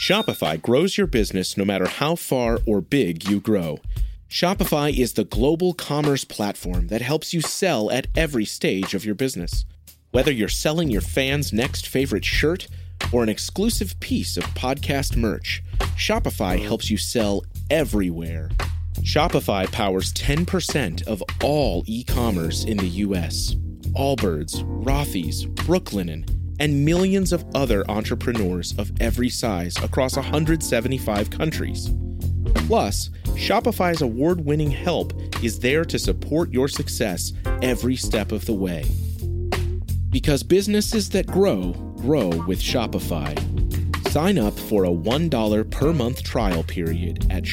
Shopify grows your business no matter how far or big you grow. Shopify is the global commerce platform that helps you sell at every stage of your business. Whether you're selling your fans' next favorite shirt or an exclusive piece of podcast merch, Shopify helps you sell everywhere. Shopify powers 10% of all e-commerce in the U.S. Allbirds, Rothy's, Brooklinen, and millions of other entrepreneurs of every size across 175 countries. Plus, Shopify's award-winning help is there to support your success every step of the way. Because businesses that grow, grow with Shopify. Sign up for a $1 per month trial period at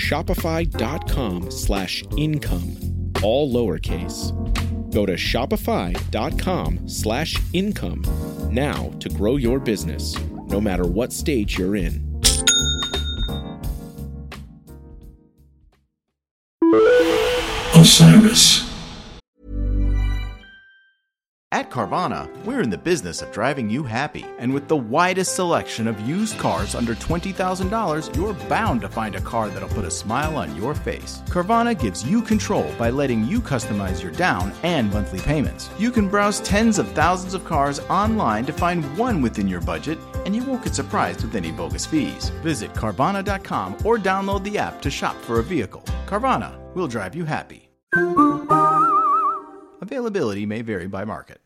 shopify.com/income, all lowercase. Go to shopify.com/income now to grow your business, no matter what stage you're in. Osiris. At Carvana, we're in the business of driving you happy. And with the widest selection of used cars under $20,000, you're bound to find a car that'll put a smile on your face. Carvana gives you control by letting you customize your down and monthly payments. You can browse tens of thousands of cars online to find one within your budget, and you won't get surprised with any bogus fees. Visit Carvana.com or download the app to shop for a vehicle. Carvana, we'll drive you happy. Availability may vary by market.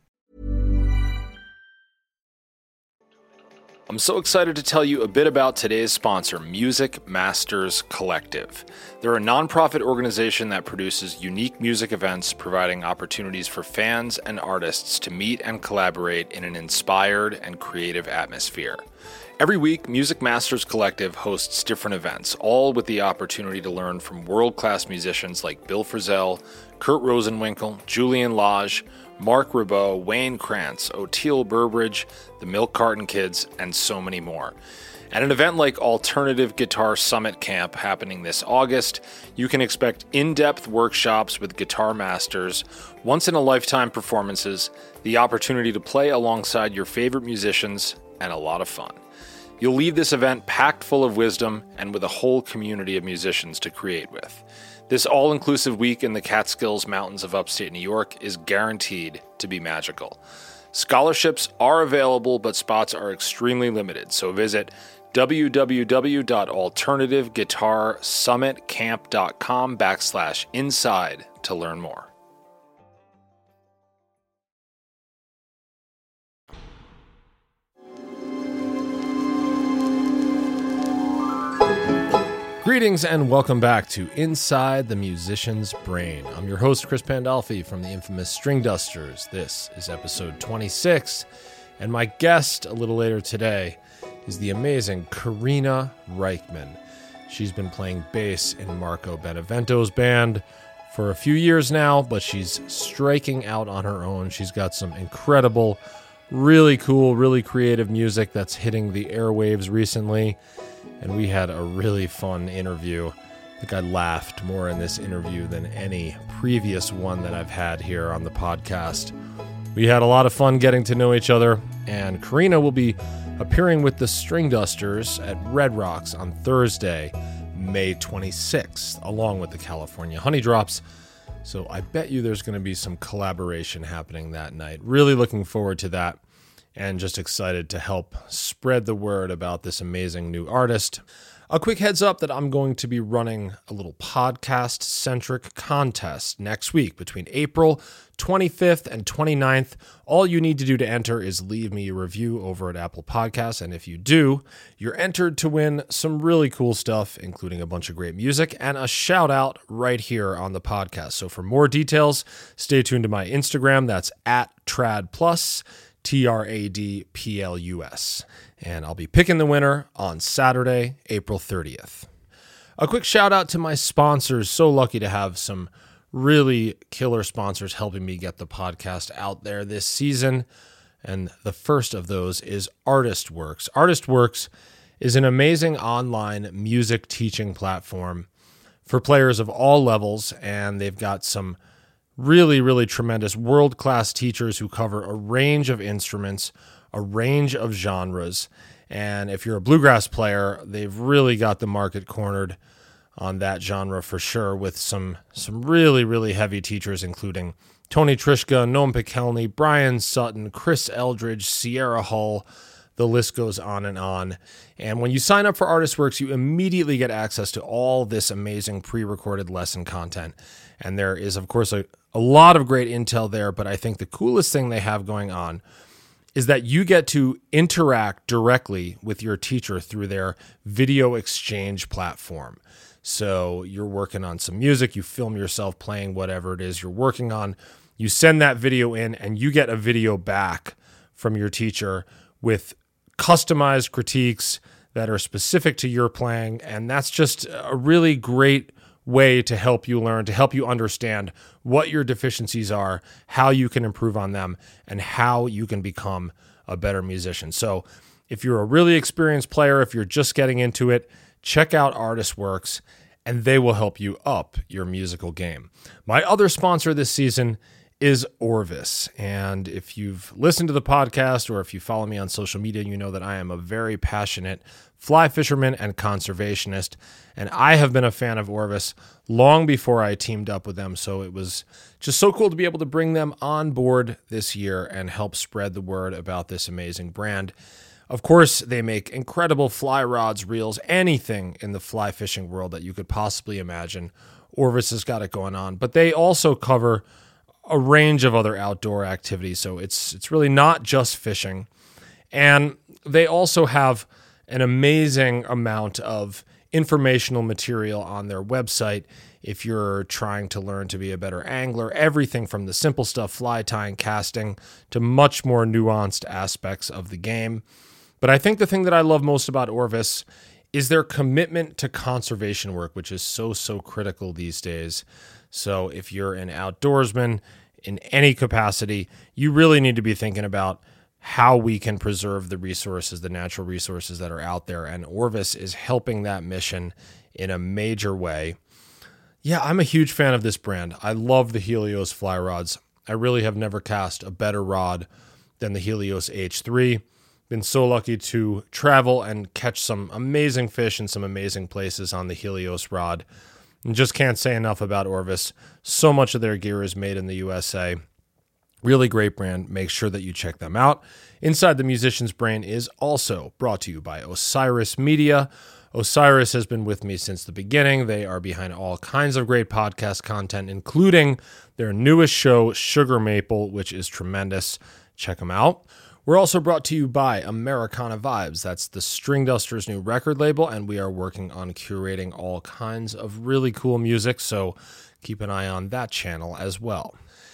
I'm so excited to tell you a bit about today's sponsor, Music Masters Collective. They're a nonprofit organization that produces unique music events, providing opportunities for fans and artists to meet and collaborate in an inspired and creative atmosphere. Every week, Music Masters Collective hosts different events, all with the opportunity to learn from world-class musicians like Bill Frisell, Kurt Rosenwinkel, Julian Lage, Mark Ribot, Wayne Krantz, Oteil Burbridge, the Milk Carton Kids, and so many more. At an event like Alternative Guitar Summit Camp happening this August, you can expect in-depth workshops with guitar masters, once-in-a-lifetime performances, the opportunity to play alongside your favorite musicians, and a lot of fun. You'll leave this event packed full of wisdom and with a whole community of musicians to create with. This all-inclusive week in the Catskills Mountains of upstate New York is guaranteed to be magical. Scholarships are available, but spots are extremely limited, so visit www.alternativeguitarsummitcamp.com/inside to learn more. Greetings and welcome back to Inside the Musician's Brain. I'm your host, Chris Pandolfi from the infamous String Dusters. This is episode 26, and my guest a little later today is the amazing Karina Reichman. She's been playing bass in Marco Benevento's band for a few years now, but she's striking out on her own. She's got some incredible, really cool, really creative music that's hitting the airwaves recently. And we had a really fun interview. I think I laughed more in this interview than any previous one that I've had here on the podcast. We had a lot of fun getting to know each other, and Karina will be appearing with the String Dusters at Red Rocks on Thursday, May 26th, along with the California Honey Drops. So I bet you there's going to be some collaboration happening that night. Really looking forward to that. And just excited to help spread the word about this amazing new artist. A quick heads up that I'm going to be running a little podcast-centric contest next week between April 25th and 29th. All you need to do to enter is leave me a review over at Apple Podcasts, and if you do, you're entered to win some really cool stuff, including a bunch of great music and a shout-out right here on the podcast. So for more details, stay tuned to my Instagram. That's @TradPlus. TRADPLUS. And I'll be picking the winner on Saturday, April 30th. A quick shout out to my sponsors. So lucky to have some really killer sponsors helping me get the podcast out there this season. And the first of those is ArtistWorks. ArtistWorks is an amazing online music teaching platform for players of all levels, and they've got some really, really tremendous world-class teachers who cover a range of instruments, a range of genres, And if you're a bluegrass player, they've really got the market cornered on that genre for sure, with some really, really heavy teachers, including Tony Trischka, Noam Pikelny, Brian Sutton, Chris Eldridge, Sierra Hull. The list goes on. And when you sign up for ArtistWorks, you immediately get access to all this amazing pre-recorded lesson content. And there is, of course, a lot of great intel there, but I think the coolest thing they have going on is that you get to interact directly with your teacher through their video exchange platform. So you're working on some music, you film yourself playing whatever it is you're working on, you send that video in, and you get a video back from your teacher with customized critiques that are specific to your playing. And that's just a really great way to help you learn, to help you understand what your deficiencies are, how you can improve on them, and how you can become a better musician. So if you're a really experienced player, if you're just getting into it, check out ArtistWorks, and they will help you up your musical game. My other sponsor this season is Orvis. And if you've listened to the podcast or if you follow me on social media, you know that I am a very passionate fly fisherman and conservationist. And I have been a fan of Orvis long before I teamed up with them. So it was just so cool to be able to bring them on board this year and help spread the word about this amazing brand. Of course, they make incredible fly rods, reels, anything in the fly fishing world that you could possibly imagine. Orvis has got it going on, but they also cover a range of other outdoor activities. So it's really not just fishing. And they also have an amazing amount of informational material on their website if you're trying to learn to be a better angler. Everything from the simple stuff, fly tying, casting, to much more nuanced aspects of the game. But I think the thing that I love most about Orvis is their commitment to conservation work, which is so critical these days. So if you're an outdoorsman in any capacity, you really need to be thinking about how we can preserve the resources, the natural resources that are out there. And Orvis is helping that mission in a major way. Yeah, I'm a huge fan of this brand. I love the Helios fly rods. I really have never cast a better rod than the Helios H3. Been so lucky to travel and catch some amazing fish in some amazing places on the Helios rod. And just can't say enough about Orvis. So much of their gear is made in the USA. Really great brand. Make sure that you check them out. Inside the Musician's Brain is also brought to you by Osiris Media. Osiris has been with me since the beginning. They are behind all kinds of great podcast content, including their newest show, Sugar Maple, which is tremendous. Check them out. We're also brought to you by Americana Vibes. That's the Stringdusters' new record label, and we are working on curating all kinds of really cool music, so keep an eye on that channel as well.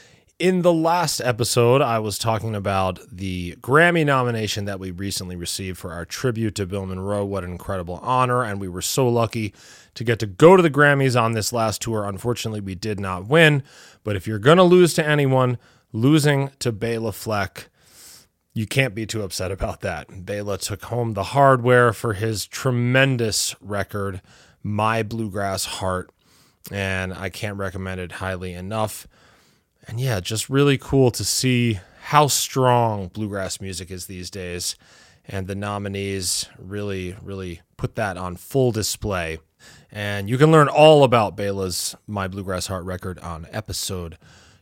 In the last episode, I was talking about the Grammy nomination that we recently received for our tribute to Bill Monroe. What an incredible honor, and we were so lucky to get to go to the Grammys on this last tour. Unfortunately, we did not win, but if you're going to lose to anyone, losing to Bela Fleck, you can't be too upset about that. Bela took home the hardware for his tremendous record, My Bluegrass Heart, and I can't recommend it highly enough. And yeah, just really cool to see how strong bluegrass music is these days, and the nominees really put that on full display. And you can learn all about Bela's My Bluegrass Heart record on episode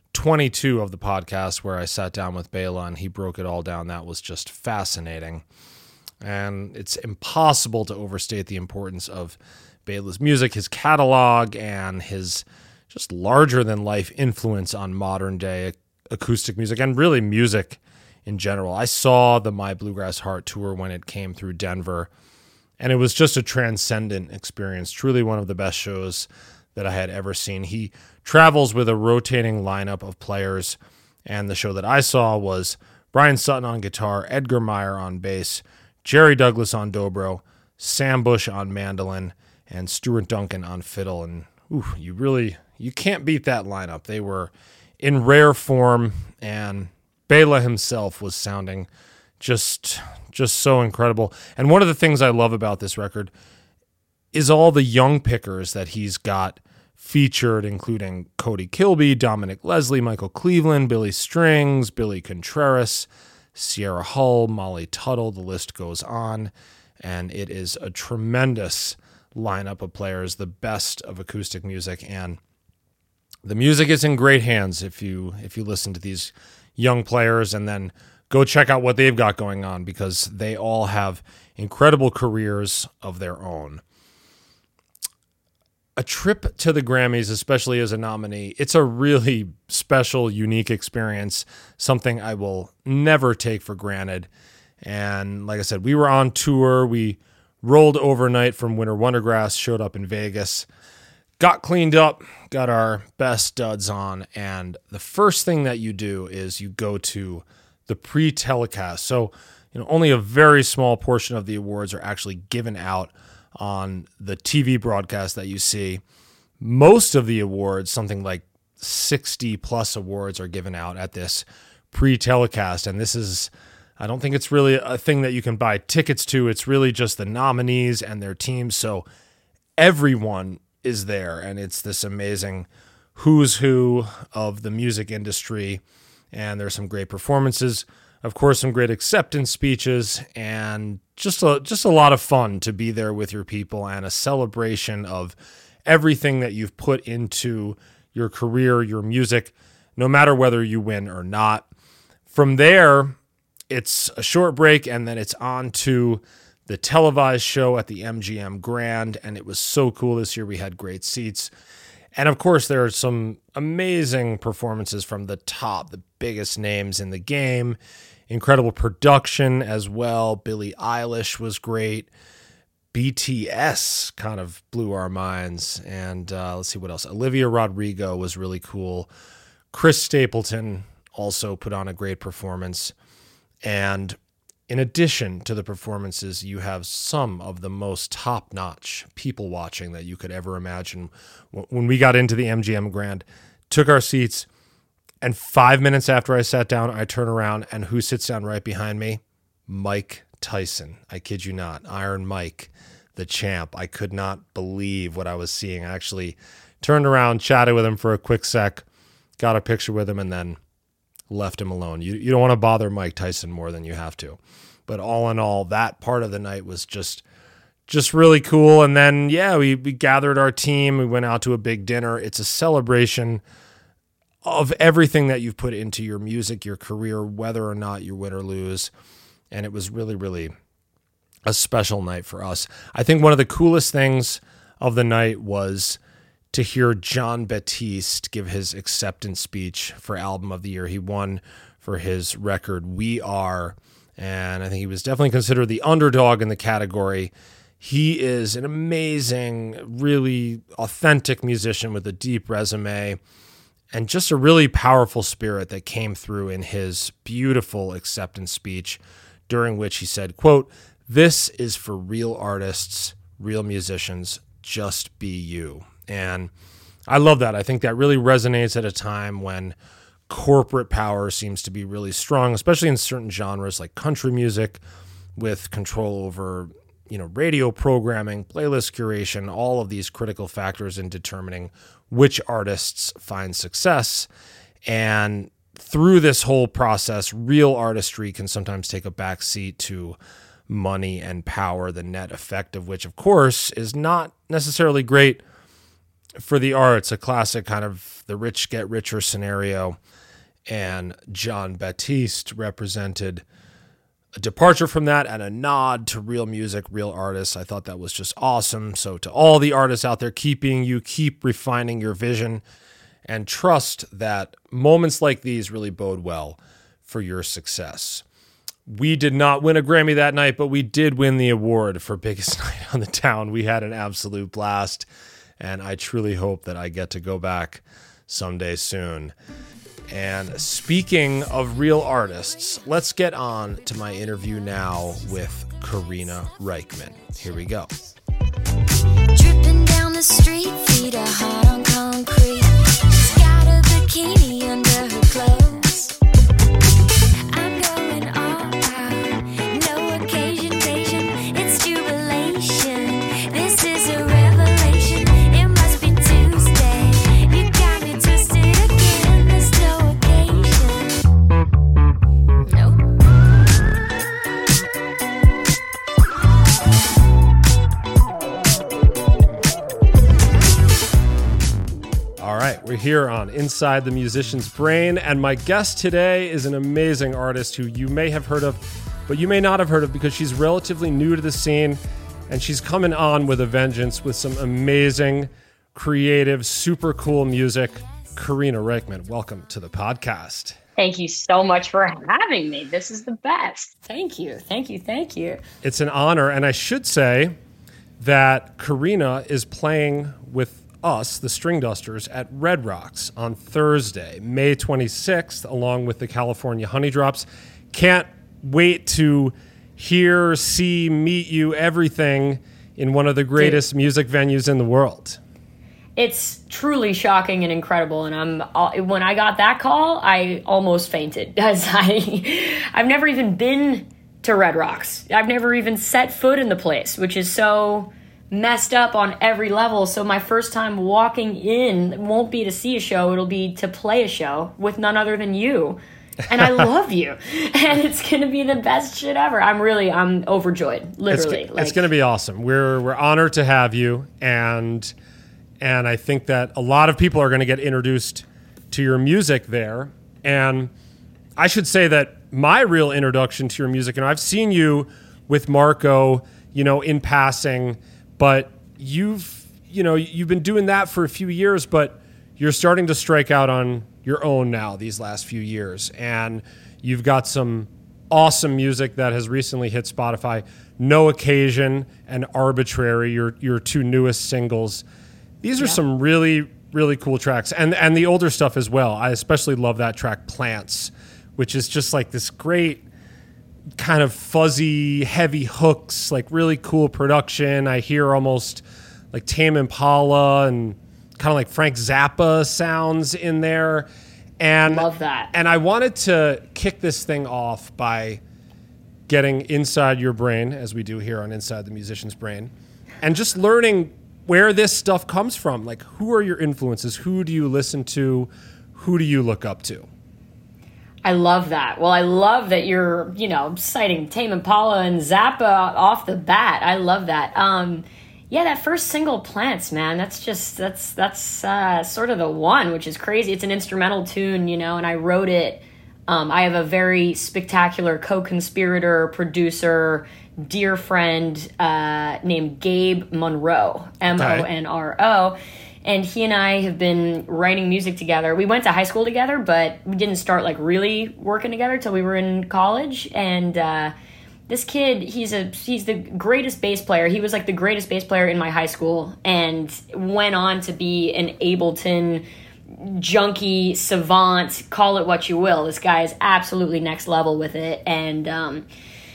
22 of the podcast, where I sat down with Bela and he broke it all down. That was just fascinating. And it's impossible to overstate the importance of Bela's music, his catalog, and his just larger-than-life influence on modern-day acoustic music and really music in general. I saw the My Bluegrass Heart tour when it came through Denver, and it was just a transcendent experience, truly one of the best shows that I had ever seen. He travels with a rotating lineup of players, and the show that I saw was Brian Sutton on guitar, Edgar Meyer on bass, Jerry Douglas on dobro, Sam Bush on mandolin, and Stuart Duncan on fiddle. And you can't beat that lineup. They were in rare form, and Bela himself was sounding just so incredible. And one of the things I love about this record is all the young pickers that he's got featured, including Cody Kilby, Dominic Leslie, Michael Cleveland, Billy Strings, Billy Contreras, Sierra Hull, Molly Tuttle, the list goes on. And it is a tremendous lineup of players, the best of acoustic music. And the music is in great hands if you listen to these young players and then go check out what they've got going on, because they all have incredible careers of their own. A trip to the Grammys, especially as a nominee, it's a really special, unique experience, something I will never take for granted. And like I said, we were on tour. We rolled overnight from Winter Wondergrass, showed up in Vegas, got cleaned up, got our best studs on, and the first thing that you do is you go to the pre-telecast. So, only a very small portion of the awards are actually given out on the TV broadcast that you see. Most of the awards, something like 60 plus awards, are given out at this pre-telecast. And this is, I don't think it's really a thing that you can buy tickets to. It's really just the nominees and their teams. So everyone is there, and it's this amazing who's who of the music industry. And there's some great performances, of course, some great acceptance speeches, and just a lot of fun to be there with your people, and a celebration of everything that you've put into your career, your music, no matter whether you win or not. From there, it's a short break, and then it's on to the televised show at the MGM Grand, and it was so cool this year. We had great seats. And of course, there are some amazing performances from the biggest names in the game. Incredible production as well. Billie Eilish was great. BTS kind of blew our minds. And let's see what else. Olivia Rodrigo was really cool. Chris Stapleton also put on a great performance. And in addition to the performances, you have some of the most top-notch people watching that you could ever imagine. When we got into the MGM Grand, took our seats, and 5 minutes after I sat down, I turn around, and who sits down right behind me? Mike Tyson. I kid you not. Iron Mike, the champ. I could not believe what I was seeing. I actually turned around, chatted with him for a quick sec, got a picture with him, and then left him alone. You don't want to bother Mike Tyson more than you have to. But all in all, that part of the night was just really cool. And then, we gathered our team. We went out to a big dinner. It's a celebration of everything that you've put into your music, your career, whether or not you win or lose. And it was really, really a special night for us. I think one of the coolest things of the night was to hear Jon Batiste give his acceptance speech for Album of the Year. He won for his record, We Are, and I think he was definitely considered the underdog in the category. He is an amazing, really authentic musician with a deep resume and just a really powerful spirit that came through in his beautiful acceptance speech, during which he said, quote, "This is for real artists, real musicians, just be you." And I love that. I think that really resonates at a time when corporate power seems to be really strong, especially in certain genres like country music, with control over, radio programming, playlist curation, all of these critical factors in determining which artists find success. And through this whole process, real artistry can sometimes take a backseat to money and power, the net effect of which, of course, is not necessarily great for the arts. A classic kind of the rich get richer scenario. And Jon Batiste represented a departure from that and a nod to real music, real artists. I thought that was just awesome. So to all the artists out there, keep refining your vision, and trust that moments like these really bode well for your success. We did not win a Grammy that night, but we did win the award for biggest night on the town. We had an absolute blast, and I truly hope that I get to go back someday soon. And speaking of real artists, let's get on to my interview now with Karina Rykman. Here we go. Dripping down the street, feet are hard on concrete. She's got a bikini under her clothes. I'm going all out, no occasion, it's jubilation. This is a revelation, it must be Tuesday. You got me twisted again, there's no occasion. Nope. All right, we're here on Inside the Musician's Brain, and my guest today is an amazing artist who you may have heard of, but you may not have heard of because she's relatively new to the scene, and she's coming on with a vengeance with some amazing, creative, super cool music. Karina Reichman, welcome to the podcast. Thank you so much for having me. This is the best. Thank you. Thank you. Thank you. It's an honor, and I should say that Karina is playing with us, the String Dusters, at Red Rocks on Thursday, May 26th, along with the California Honey Drops. Can't wait to hear, see, meet you, everything in one of the greatest music venues in the world. It's truly shocking and incredible. And when I got that call, I almost fainted because I've never even been to Red Rocks. I've never even set foot in the place, which is so messed up on every level. So my first time walking in won't be to see a show. It'll be to play a show with none other than you. And I love you. And it's going to be the best shit ever. I'm overjoyed, literally. It's going to be awesome. We're honored to have you. And I think that a lot of people are going to get introduced to your music there. And I should say that my real introduction to your music, and I've seen you with Marco, in passing, but you've been doing that for a few years, but you're starting to strike out on your own now these last few years. And you've got some awesome music that has recently hit Spotify. No Occasion and Arbitrary, your two newest singles. These are some really, really cool tracks. And the older stuff as well. I especially love that track Plants, which is just like this great kind of fuzzy, heavy hooks, like really cool production. I hear almost like Tame Impala and kind of like Frank Zappa sounds in there. And love that. And I wanted to kick this thing off by getting inside your brain, as we do here on Inside the Musician's Brain, and just learning where this stuff comes from. Like, who are your influences? Who do you listen to? Who do you look up to? I love that. Well, I love that you're, citing Tame Impala and Zappa off the bat. I love that. That first single, Plants, man, that's sort of the one, which is crazy. It's an instrumental tune, and I wrote it. I have a very spectacular co-conspirator, producer, dear friend named Gabe Monroe, Monro. And he and I have been writing music together. We went to high school together, but we didn't start really working together till we were in college. And this kid, he's the greatest bass player. He was like the greatest bass player in my high school, and went on to be an Ableton junkie, savant, call it what you will. This guy is absolutely next level with it. And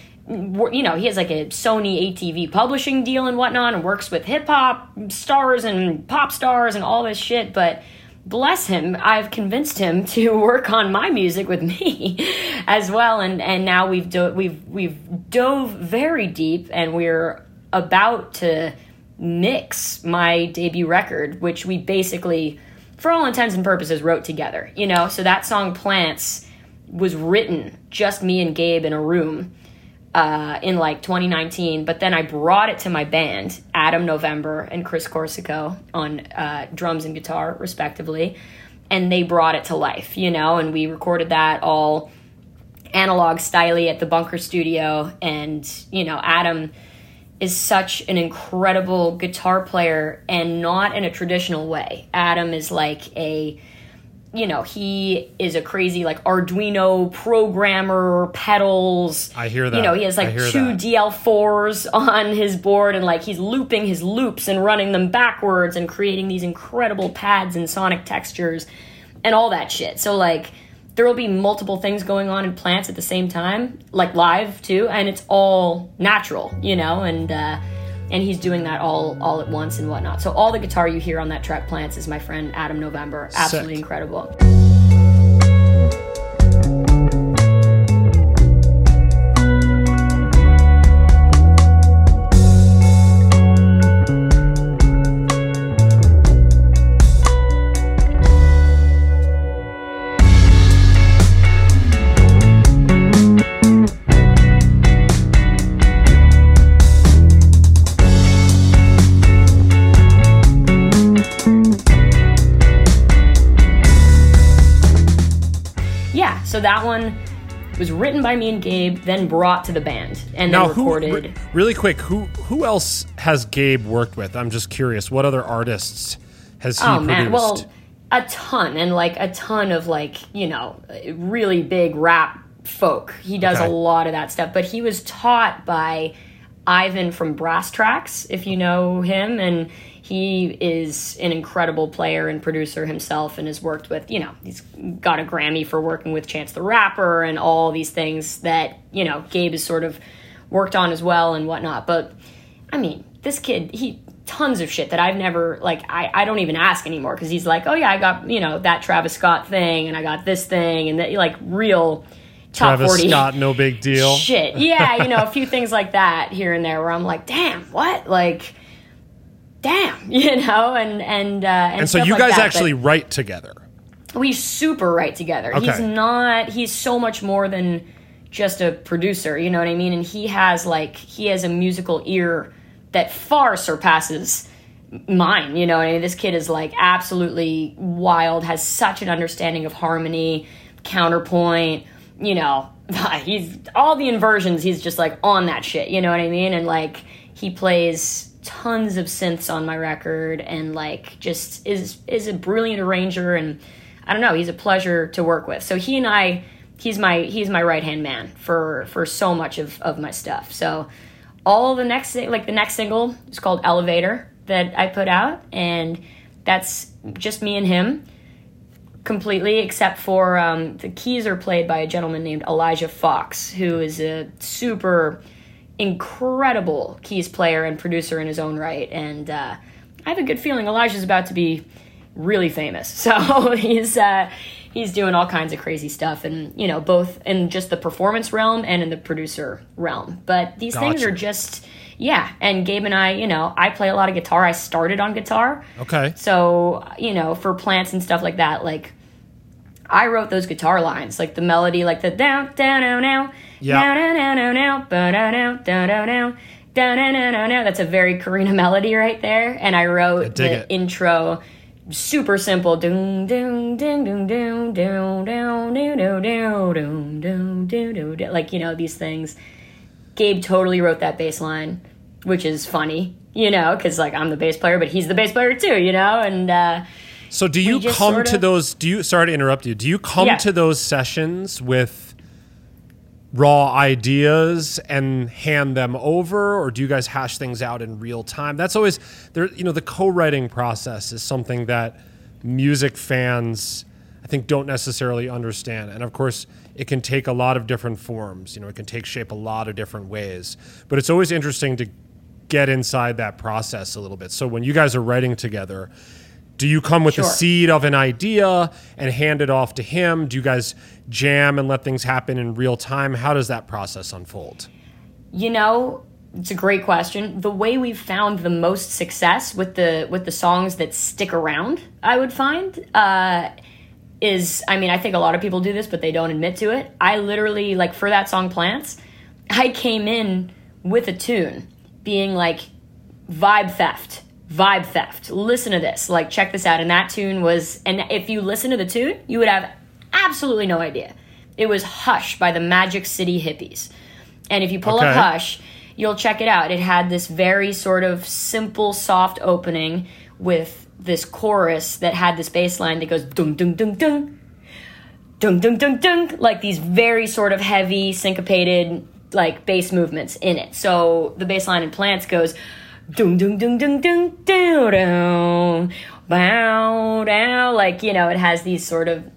he has like a Sony ATV publishing deal and whatnot, and works with hip hop stars and pop stars and all this shit. But bless him, I've convinced him to work on my music with me as well. And now we've dove very deep, and we're about to mix my debut record, which we basically, for all intents and purposes, wrote together. So that song Plants was written just me and Gabe in a room in 2019, but then I brought it to my band, Adam November and Chris Corsico, on drums and guitar, respectively, and they brought it to life, and we recorded that all analog styley at the Bunker Studio. And Adam is such an incredible guitar player, and not in a traditional way. Adam is like he is a crazy Arduino programmer, pedals. I hear that. He has two DL4s on his board, and he's looping his loops and running them backwards and creating these incredible pads and sonic textures and all that shit. So there will be multiple things going on in Plants at the same time, live too, and it's all natural, and he's doing that all at once and whatnot. So all the guitar you hear on that track, Plants, is my friend Adam November. Absolutely Sick. Incredible. So that one was written by me and Gabe, then brought to the band, and Now, then recorded. really quick, who else has Gabe worked with? I'm just curious. What other artists has he produced? Man, well, a ton, and like a ton of like, you know, really big rap folk. He does a lot of that stuff, but he was taught by Ivan from Brass Tracks, if you know him, and he is an incredible player and producer himself, and has worked with, you know, he's got a Grammy for working with Chance the Rapper and all these things that, you know, Gabe has sort of worked on as well and whatnot. But I mean, this kid, he tons of shit that I've never, like, I don't even ask anymore, because he's like, oh yeah, I got, you know, that Travis Scott thing, and I got this thing, and that, like, real top Travis 40 Scott, no big deal. shit. Yeah, you know, a few things like that here and there where I'm like, damn, what? Like, damn, you know, and So stuff you like guys that. actually write together. But we super write together. Okay. He's so much more than just a producer, you know what I mean? And he has a musical ear that far surpasses mine, you know what I mean? This kid is like absolutely wild, has such an understanding of harmony, counterpoint, you know, he's all the inversions, he's just like on that shit, you know what I mean? And like he plays tons of synths on my record, and like just is a brilliant arranger, and I don't know, he's a pleasure to work with. So he's my right hand man for so much of my stuff. So all the next single is called Elevator that I put out, and that's just me and him completely, except for the keys are played by a gentleman named Elijah Fox, who is a super incredible keys player and producer in his own right. And I have a good feeling Elijah's about to be really famous. So he's doing all kinds of crazy stuff, and, you know, both in just the performance realm and in the producer realm. But these things are just, yeah. And Gabe and I, you know, I play a lot of guitar. I started on guitar. Okay. So, you know, for Plants and stuff like that, like, I wrote those guitar lines, like the melody, like the down, down, down, now, Yeah. down, down, down, down, down, down, down, down, down, down, down, down. That's a very Karina melody right there. And I wrote the intro, super simple, doom, doom, doom, doom, doom, doom, doom, doom, doom, doom, doom, doom, doom, like, you know, these things. Gabe totally wrote that bass line, which is funny, you know, because like I'm the bass player, but he's the bass player too, you know, and so do you come to those, sorry to interrupt you, do you come to those sessions with raw ideas and hand them over, or do you guys hash things out in real time? That's always there, you know, the co-writing process is something that music fans, I think, don't necessarily understand. And of course, it can take a lot of different forms, you know, it can take shape a lot of different ways, but it's always interesting to get inside that process a little bit. So when you guys are writing together, do you come with the seed of an idea and hand it off to him? Do you guys jam and let things happen in real time? How does that process unfold? You know, it's a great question. The way we've found the most success with the songs that stick around, I would find, is, I mean, I think a lot of people do this, but they don't admit to it. I literally, like, for that song Plants, I came in with a tune being like, vibe theft. Listen to this. Like, check this out. And that tune was, and if you listen to the tune, you would have absolutely no idea. It was Hush by the Magic City Hippies. And if you pull up Hush, you'll check it out. It had this very sort of simple, soft opening with this chorus that had this bass line that goes dum dum dum dum dum dum dum dum, like these very sort of heavy, syncopated, like, bass movements in it. So the bass line in Plants goes dum dum dum dum dum dum dum bow down, like, you know, it has these sort of,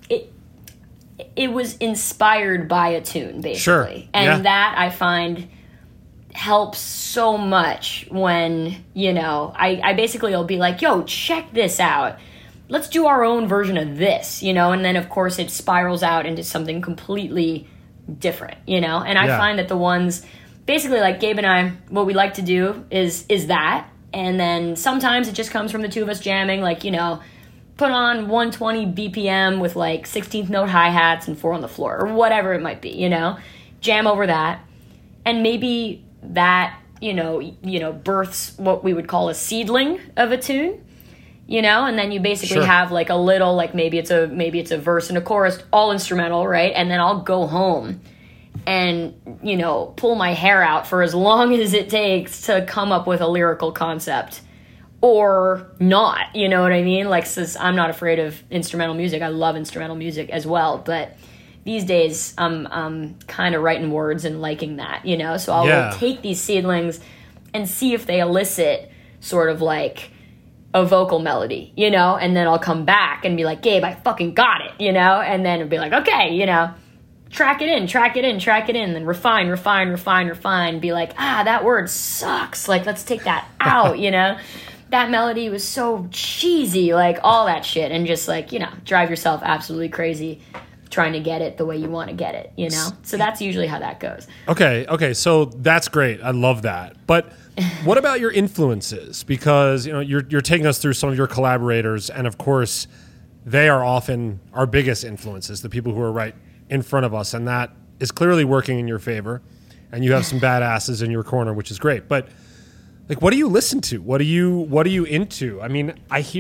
it was inspired by a tune, basically. And that, I find, helps so much when, you know, I basically will be like, yo, check this out. Let's do our own version of this, you know? And then, of course, it spirals out into something completely different, you know? And I find that the ones, basically, like Gabe and I, what we like to do is that. And then sometimes it just comes from the two of us jamming, like, you know, put on 120 BPM with like 16th note hi-hats and 4 on the floor, or whatever it might be, you know? Jam over that. And maybe that, you know, births what we would call a seedling of a tune. you know, and then you basically Sure. have like a little, like maybe it's a verse and a chorus, all instrumental, right? And then I'll go home and, you know, pull my hair out for as long as it takes to come up with a lyrical concept. Or not, you know what I mean? Like, since I'm not afraid of instrumental music. I love instrumental music as well, but these days I'm kind of writing words and liking that, you know? So I'll take these seedlings and see if they elicit sort of like a vocal melody, you know? And then I'll come back and be like, Gabe, I fucking got it, you know? And then it'll be like, okay, you know, track it in, then refine, be like, that word sucks. Like, let's take that out, you know? That melody was so cheesy, like all that shit, and just like, you know, drive yourself absolutely crazy trying to get it the way you want to get it, you know? So that's usually how that goes. Okay, so that's great. I love that. But what about your influences? Because, you know, you're taking us through some of your collaborators, and of course, they are often our biggest influences, the people who are right in front of us, and that is clearly working in your favor, and you have some badasses in your corner, which is great. But like, what do you listen to? What are you into? I mean,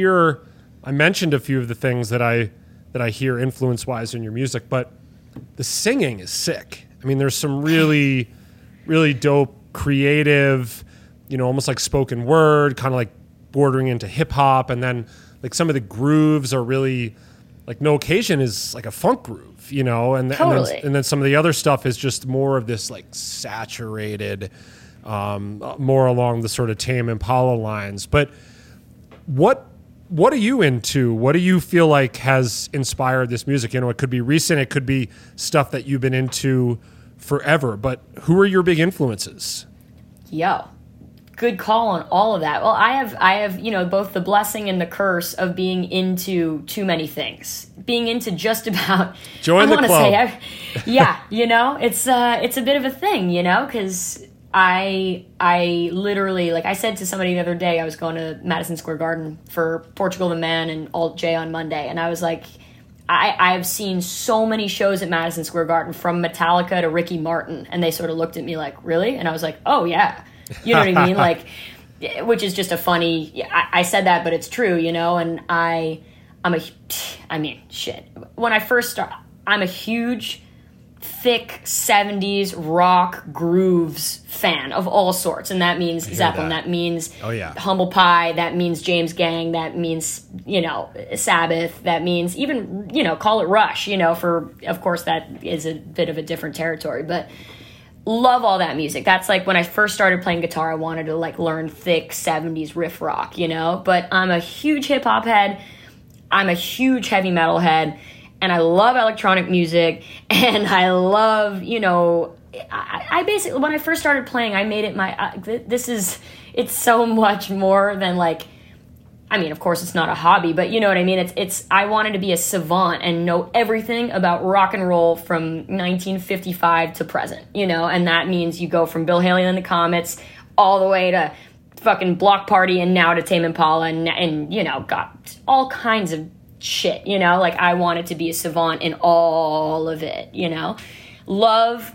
I mentioned a few of the things that I hear influence-wise in your music, but the singing is sick. I mean, there's some really, really dope, creative, you know, almost like spoken word, kind of like bordering into hip-hop, and then like some of the grooves are really, like No Occasion is like a funk groove, you know, and then some of the other stuff is just more of this like saturated, more along the sort of Tame Impala lines. But what are you into? What do you feel like has inspired this music? You know, it could be recent, it could be stuff that you've been into forever, but who are your big influences? Yo, good call on all of that. Well, I have, you know, both the blessing and the curse of being into too many things. Being into just about... Join the club. Yeah, you know, it's a bit of a thing, you know, because I literally, like I said to somebody the other day, I was going to Madison Square Garden for Portugal the Man and Alt J on Monday, and I was like, I have seen so many shows at Madison Square Garden, from Metallica to Ricky Martin, and they sort of looked at me like, really? And I was like, oh yeah, you know what I mean? Like, which is just a funny, I said that, but it's true, you know, and when I first started, I'm a huge, thick 70s rock grooves fan of all sorts, and that means Zeppelin, that means Humble Pie, that means James Gang, that means, you know, Sabbath, that means even, you know, call it Rush, you know, for, of course, that is a bit of a different territory, but love all that music. That's like when I first started playing guitar, I wanted to like learn thick 70s riff rock, you know, but I'm a huge hip hop head, I'm a huge heavy metal head, and I love electronic music, and I love, you know, I basically, when I first started playing, I made it my, it's so much more than like, I mean, of course it's not a hobby, but you know what I mean? It's I wanted to be a savant and know everything about rock and roll from 1955 to present, you know, and that means you go from Bill Haley and the Comets all the way to fucking Block Party and now to Tame Impala and you know, got all kinds of shit, you know, like I wanted to be a savant in all of it, you know. Love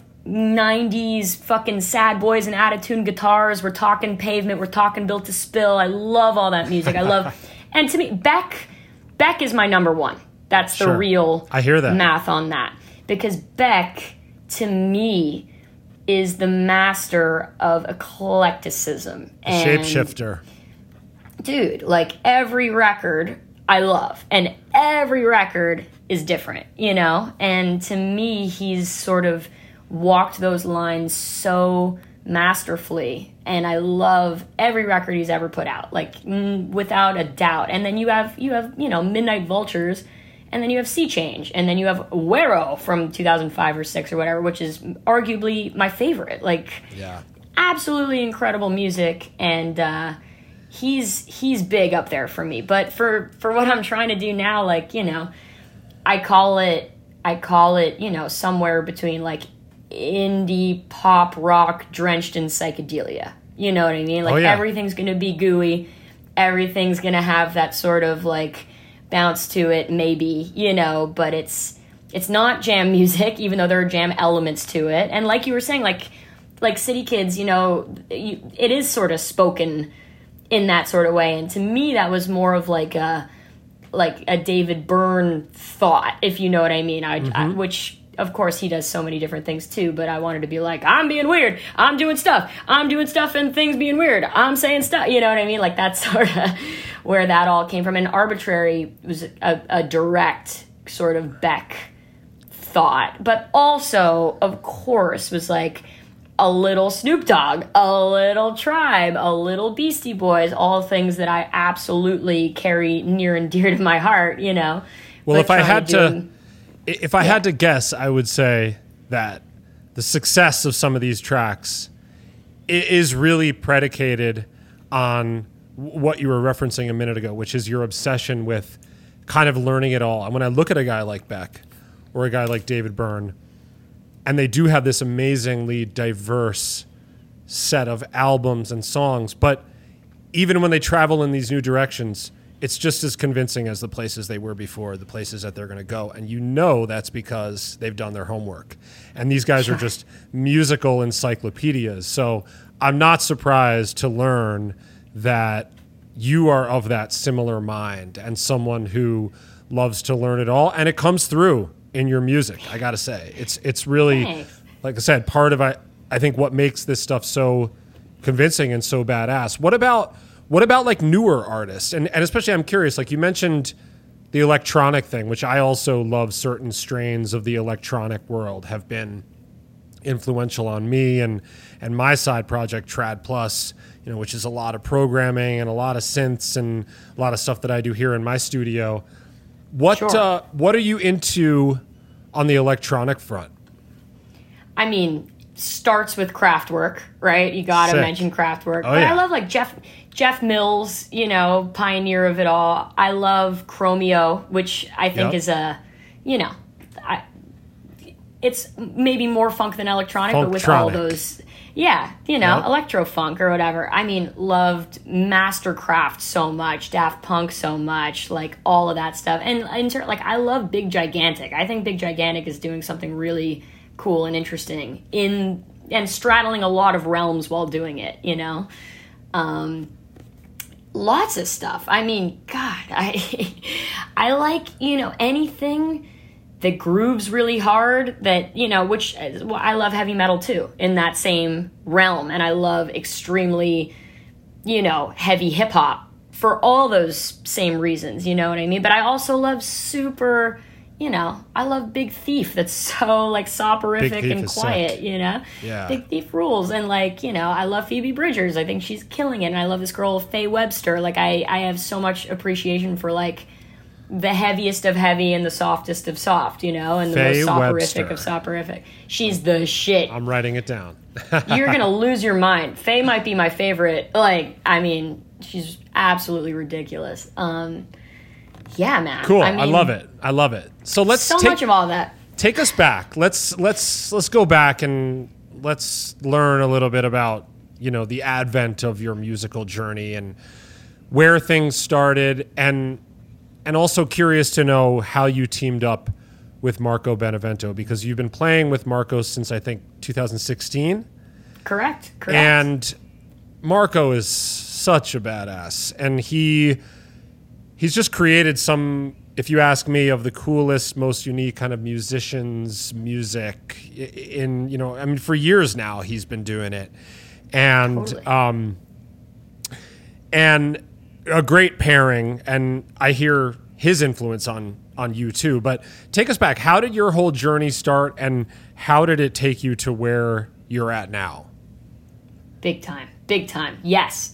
90s fucking Sad Boys and Attitude guitars. We're talking Pavement, we're talking Built to Spill. I love all that music. I love, and to me, Beck is my number one. That's the real I hear that math on that, because Beck to me is the master of eclecticism and shapeshifter. Dude, like every record I love, and every record is different, you know? And to me, he's sort of walked those lines so masterfully, and I love every record he's ever put out, like without a doubt. And then you have, you know, Midnight Vultures, and then you have Sea Change, and then you have Wero from 2005 or 6 or whatever, which is arguably my favorite. Like, absolutely incredible music, and he's big up there for me. But for what I'm trying to do now, like, you know, I call it, you know, somewhere between like indie pop rock drenched in psychedelia. You know what I mean? Like everything's going to be gooey. Everything's going to have that sort of like bounce to it, maybe, you know, but it's not jam music, even though there are jam elements to it. And like you were saying, like City Kids, you know, it is sort of spoken in that sort of way. And to me, that was more of like a David Byrne thought, if you know what I mean. Which, of course, he does so many different things too, but I wanted to be like, I'm being weird, I'm doing stuff and things being weird, I'm saying stuff, you know what I mean? Like, that's sort of where that all came from. And Arbitrary was a direct sort of Beck thought, but also, of course, was like a little Snoop Dogg, a little Tribe, a little Beastie Boys, all things that I absolutely carry near and dear to my heart, you know. Well, if I had to guess, I would say that the success of some of these tracks is really predicated on what you were referencing a minute ago, which is your obsession with kind of learning it all. And when I look at a guy like Beck or a guy like David Byrne, and they do have this amazingly diverse set of albums and songs, but even when they travel in these new directions, it's just as convincing as the places they were before, the places that they're going to go. And you know that's because they've done their homework. And these guys are just musical encyclopedias. So I'm not surprised to learn that you are of that similar mind and someone who loves to learn it all. And it comes through in your music, I got to say. It's really, Thanks. Like I said, part of, I think, what makes this stuff so convincing and so badass. What about like newer artists? And especially, I'm curious, like you mentioned the electronic thing, which I also love. Certain strains of the electronic world have been influential on me and my side project, Trad Plus, you know, which is a lot of programming and a lot of synths and a lot of stuff that I do here in my studio. What are you into on the electronic front? I mean, starts with Kraftwerk, right? You got to mention Kraftwerk. Oh, but yeah. I love like Jeff Mills, you know, pioneer of it all. I love Chromeo, which I think is a, you know, it's maybe more funk than electronic, but with all those, yeah, you know, electro funk or whatever. I mean, loved Mastercraft so much, Daft Punk so much, like all of that stuff. And like, I love Big Gigantic. I think Big Gigantic is doing something really cool and interesting and straddling a lot of realms while doing it, you know. Lots of stuff. I mean, God, I like, you know, anything that grooves really hard, that, you know, which I love heavy metal too, in that same realm. And I love extremely, you know, heavy hip hop for all those same reasons, you know what I mean? But I also love super, you know, I love Big Thief. That's so like soporific and quiet, sick. You know? Yeah. Big Thief rules. And like, you know, I love Phoebe Bridgers. I think she's killing it. And I love this girl, Faye Webster. Like I have so much appreciation for like the heaviest of heavy and the softest of soft, you know, and the Faye most soporific Webster. of soporific. She's the shit. I'm writing it down. You're going to lose your mind. Faye might be my favorite. Like, I mean, she's absolutely ridiculous. Yeah, man. Cool. I mean, I love it. So let's much of all that. Take us back. Let's go back and let's learn a little bit about, you know, the advent of your musical journey and where things started, and also curious to know how you teamed up with Marco Benevento, because you've been playing with Marco since I think 2016. Correct. And Marco is such a badass, and he's just created some, if you ask me, of the coolest, most unique kind of musicians' music in, you know, I mean, for years now he's been doing it. And totally. And a great pairing, and I hear his influence on you too. But take us back. How did your whole journey start, and how did it take you to where you're at now? Big time. Yes.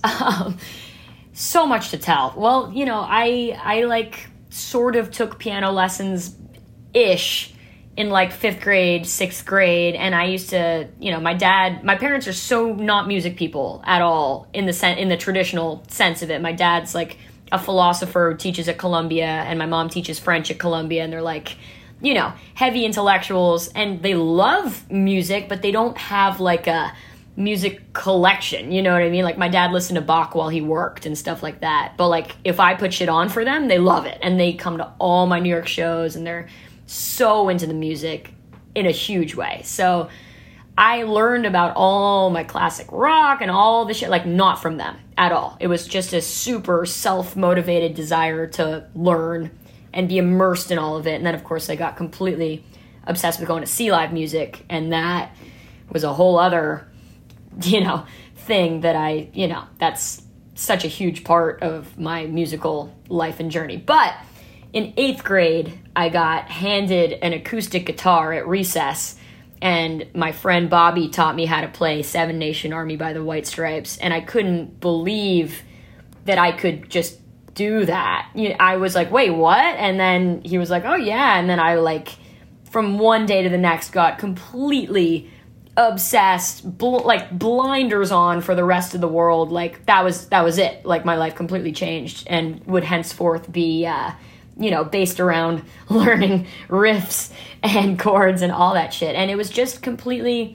So much to tell. Well, you know, I like sort of took piano lessons ish in like 5th grade, 6th grade, and I used to, you know, my parents are so not music people at all in the traditional sense of it. My dad's like a philosopher who teaches at Columbia, and my mom teaches French at Columbia, and they're like, you know, heavy intellectuals, and they love music, but they don't have like a music collection, you know what I mean? Like my dad listened to Bach while he worked and stuff like that, but like if I put shit on for them, they love it, and they come to all my New York shows, and they're so into the music in a huge way. So I learned about all my classic rock and all the shit, like, not from them at all. It was just a super self-motivated desire to learn and be immersed in all of it. And then, of course, I got completely obsessed with going to see live music, and that was a whole other, thing that that's such a huge part of my musical life and journey. But in 8th grade, I got handed an acoustic guitar at recess, and my friend Bobby taught me how to play Seven Nation Army by the White Stripes, and I couldn't believe that I could just do that. I was like, wait, what? And then he was like, oh yeah, and then I, like, from one day to the next got completely obsessed, like blinders on for the rest of the world. Like, that was it. Like, my life completely changed and would henceforth be based around learning riffs and chords and all that shit. And it was just completely,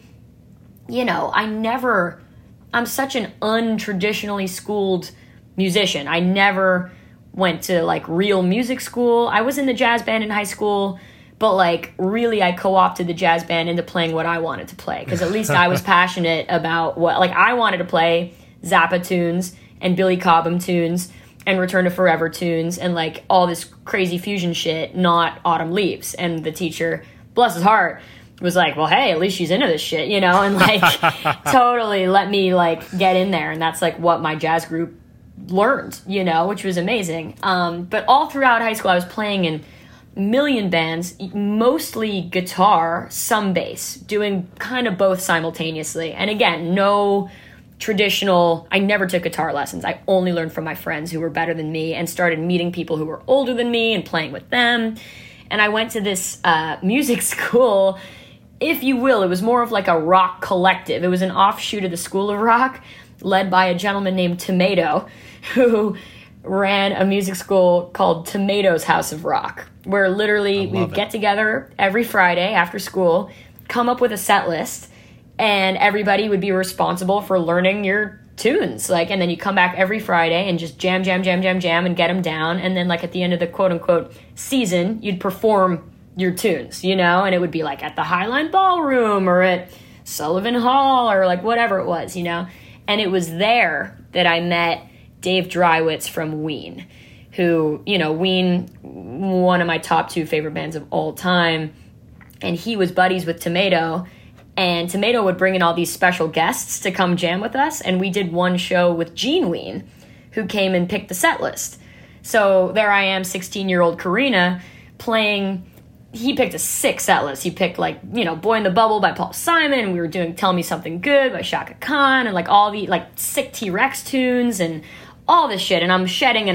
I'm such an untraditionally schooled musician. I never went to, like, real music school. I was in the jazz band in high school, but, like, really I co-opted the jazz band into playing what I wanted to play, because at least I was passionate about what, like, I wanted to play Zappa tunes and Billy Cobham tunes and Return to Forever tunes and, like, all this crazy fusion shit, not Autumn Leaves. And the teacher, bless his heart, was like, well, hey, at least she's into this shit, and, like, totally let me, like, get in there. And that's, like, what my jazz group learned, which was amazing. But all throughout high school, I was playing in a million bands, mostly guitar, some bass, doing kind of both simultaneously. And again, no traditional, I never took guitar lessons. I only learned from my friends who were better than me and started meeting people who were older than me and playing with them. And I went to this music school, if you will. It was more of like a rock collective. It was an offshoot of the School of Rock, led by a gentleman named Tomato, who ran a music school called Tomato's House of Rock, where literally we would get together every Friday after school, come up with a set list, and everybody would be responsible for learning your tunes. Like, and then you come back every Friday and just jam and get them down. And then, like, at the end of the quote unquote season, you'd perform your tunes, and it would be like at the Highline Ballroom or at Sullivan Hall or like whatever it was, And it was there that I met Dave Drywitz from Ween, who, Ween, one of my top 2 favorite bands of all time. And he was buddies with Tomato, and Tomato would bring in all these special guests to come jam with us. And we did one show with Gene Ween, who came and picked the set list. So there I am, 16-year-old Karina, playing. He picked a sick set list. He picked, like, Boy in the Bubble by Paul Simon, and we were doing Tell Me Something Good by Shaka Khan, and, like, all the, like, sick T-Rex tunes and all this shit. And I'm shedding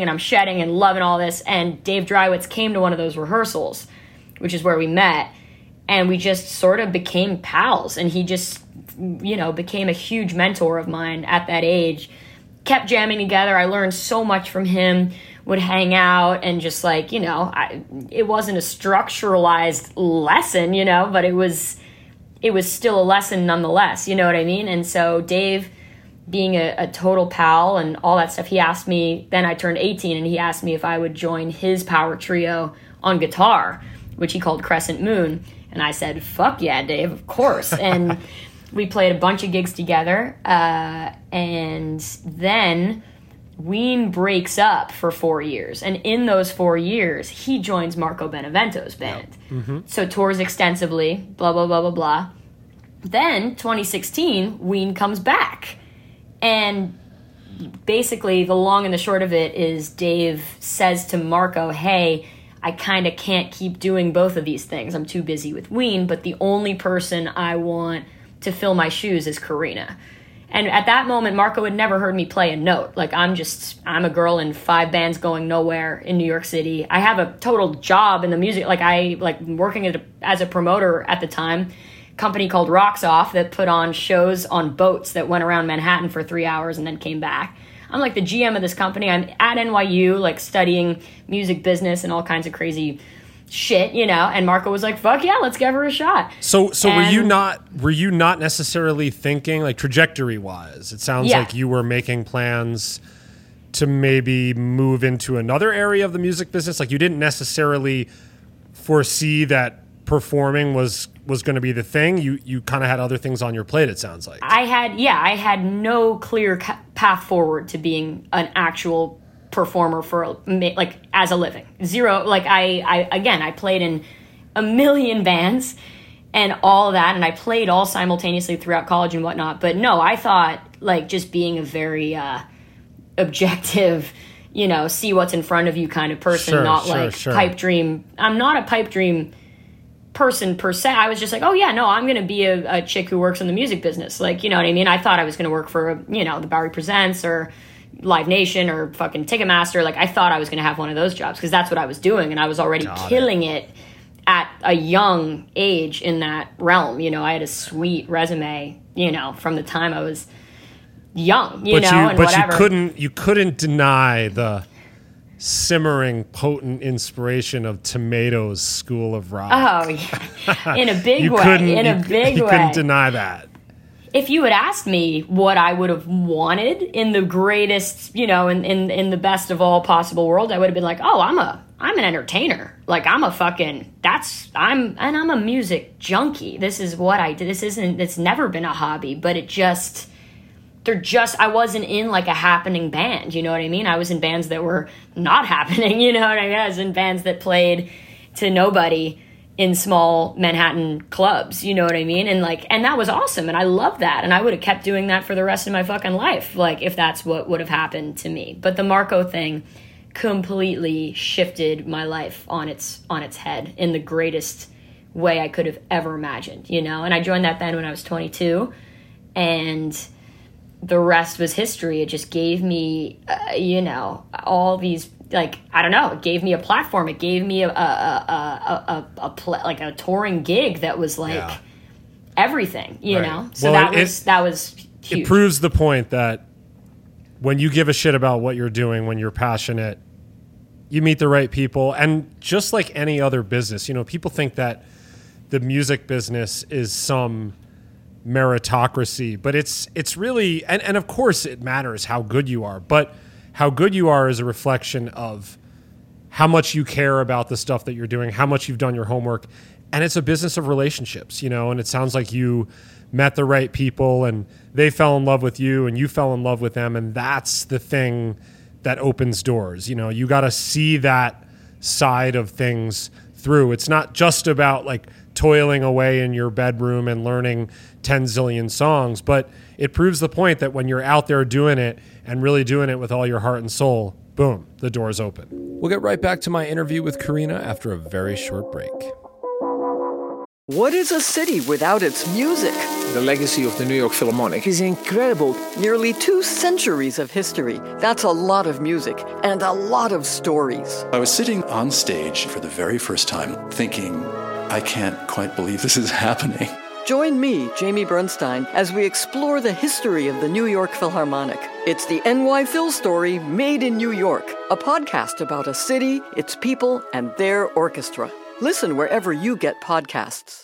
and loving all this. And Dave Drywitz came to one of those rehearsals, which is where we met, and we just sort of became pals. And he just, became a huge mentor of mine at that age. Kept jamming together. I learned so much from him. Would hang out and just, like, it wasn't a structuralized lesson, but it was still a lesson nonetheless, you know what I mean? And so Dave, being a total pal and all that stuff, he asked me, then I turned 18, and he asked me if I would join his power trio on guitar, which he called Crescent Moon. And I said, fuck yeah, Dave, of course. And we played a bunch of gigs together, and then Ween breaks up for 4 years, and in those 4 years, he joins Marco Benevento's band. Mm-hmm. So tours extensively, blah, blah, blah, blah, blah. Then, 2016, Ween comes back. And basically, the long and the short of it is Dave says to Marco, hey, I kind of can't keep doing both of these things. I'm too busy with Ween, but the only person I want to fill my shoes is Karina. And at that moment, Marco had never heard me play a note. Like, I'm a girl in 5 bands going nowhere in New York City. I have a total job in the music. Like, working as a promoter at the time, company called Rocks Off that put on shows on boats that went around Manhattan for 3 hours and then came back. I'm like the GM of this company. I'm at NYU, like, studying music business and all kinds of crazy shit, and Marco was like, fuck yeah, let's give her a shot. So were you not necessarily thinking, like, trajectory wise, it sounds like you were making plans to maybe move into another area of the music business? Like, you didn't necessarily foresee that performing was going to be the thing. You kind of had other things on your plate, it sounds like. I had no clear path forward to being an actual performer for like as a living. Zero. Like I played in a million bands and all that, and I played all simultaneously throughout college and whatnot. But no, I thought like just being a very objective, see what's in front of you kind of person, sure. Pipe dream. I'm not a pipe dream person per se. I was just like, oh yeah, no, I'm going to be a chick who works in the music business. Like, you know what I mean? I thought I was going to work for, the Bowery Presents or Live Nation or fucking Ticketmaster. Like, I thought I was going to have one of those jobs because that's what I was doing. And I was already killing it at a young age in that realm. I had a sweet resume, from the time I was young, and whatever. You couldn't deny the simmering, potent inspiration of Tomatoes' School of Rock. Oh, yeah. In a big way. You couldn't deny that. If you had asked me what I would have wanted in the greatest, in the best of all possible world, I would have been like, oh, I'm an entertainer. Like, I'm a music junkie. This is what I did. It's never been a hobby, but I wasn't in like a happening band, you know what I mean? I was in bands that were not happening, you know what I mean? I was in bands that played to nobody in small Manhattan clubs, you know what I mean? And that was awesome, and I loved that, and I would have kept doing that for the rest of my fucking life, like, if that's what would have happened to me. But the Marco thing completely shifted my life on its head in the greatest way I could have ever imagined, And I joined that band when I was 22, and the rest was history. It just gave me, all these, like, I don't know, it gave me a platform. It gave me a touring gig that was like everything, you know? So that was huge. It proves the point that when you give a shit about what you're doing, when you're passionate, you meet the right people. And just like any other business, people think that the music business is some meritocracy, but it's really, and of course it matters how good you are, but how good you are is a reflection of how much you care about the stuff that you're doing, how much you've done your homework, and it's a business of relationships, and it sounds like you met the right people and they fell in love with you and you fell in love with them, and that's the thing that opens doors. You got to see that side of things through. It's not just about like toiling away in your bedroom and learning 10 zillion songs, but it proves the point that when you're out there doing it and really doing it with all your heart and soul, boom, the door's open. We'll get right back to my interview with Karina after a very short break. What is a city without its music? The legacy of the New York Philharmonic is incredible. Nearly 2 centuries of history. That's a lot of music and a lot of stories. I was sitting on stage for the very first time thinking, I can't quite believe this is happening. Join me, Jamie Bernstein, as we explore the history of the New York Philharmonic. It's the NY Phil story made in New York, a podcast about a city, its people, and their orchestra. Listen wherever you get podcasts.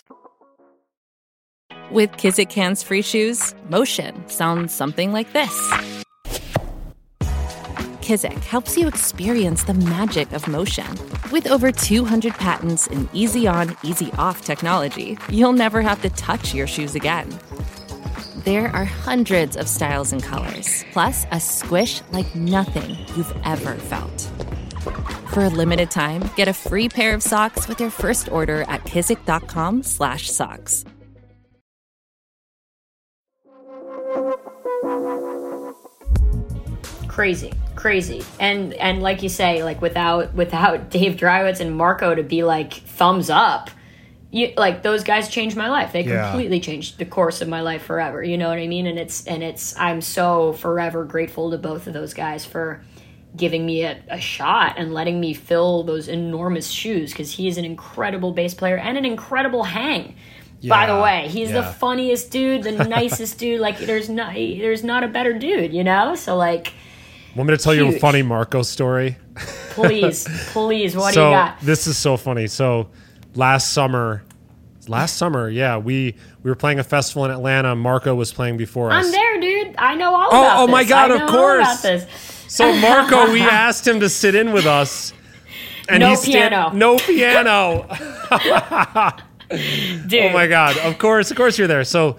With Kizik hands-free shoes, motion sounds something like this. Kizik helps you experience the magic of motion. With over 200 patents and easy-on, easy-off technology, you'll never have to touch your shoes again. There are hundreds of styles and colors, plus a squish like nothing you've ever felt. For a limited time, get a free pair of socks with your first order at kizik.com/socks. Crazy. And like you say, like without Dave Dreiwitz and Marco to be like thumbs up, like those guys changed my life. They completely changed the course of my life forever. You know what I mean? And it's I'm so forever grateful to both of those guys for giving me a shot and letting me fill those enormous shoes, because he's an incredible bass player and an incredible hang. By the way, he's the funniest dude, the nicest dude. Like there's not a better dude, So like, want me to tell you a funny Marco story? Please, what do you got? This is so funny. So last summer, we were playing a festival in Atlanta. Marco was playing before us. I'm there, dude. I know all about this. Oh my God, of course. All about this. So Marco, we asked him to sit in with us. And no piano. No piano. Dude. Oh my God. Of course you're there. So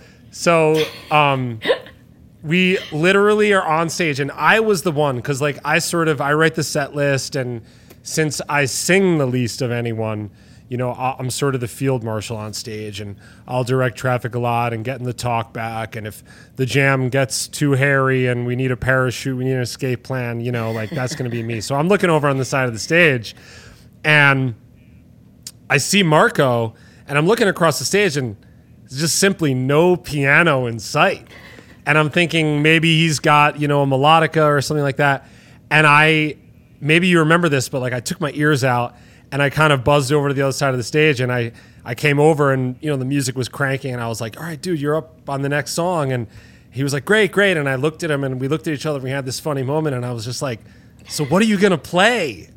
we literally are on stage, and I was the one, because like I write the set list, and since I sing the least of anyone, you know, I'm sort of the field marshal on stage, and I'll direct traffic a lot and get in the talk back. And if the jam gets too hairy and we need a parachute, we need an escape plan, you know, like that's going to be me. So I'm looking over on the side of the stage, and I see Marco, and I'm looking across the stage, and there's just simply no piano in sight. And I'm thinking maybe he's got, you know, a melodica or something like that. And maybe you remember this, but like I took my ears out and I kind of buzzed over to the other side of the stage, and I came over, and, you know, the music was cranking, and I was like, all right, dude, you're up on the next song. And he was like, great. And I looked at him, and we looked at each other, and we had this funny moment, and I was just like, so what are you going to play?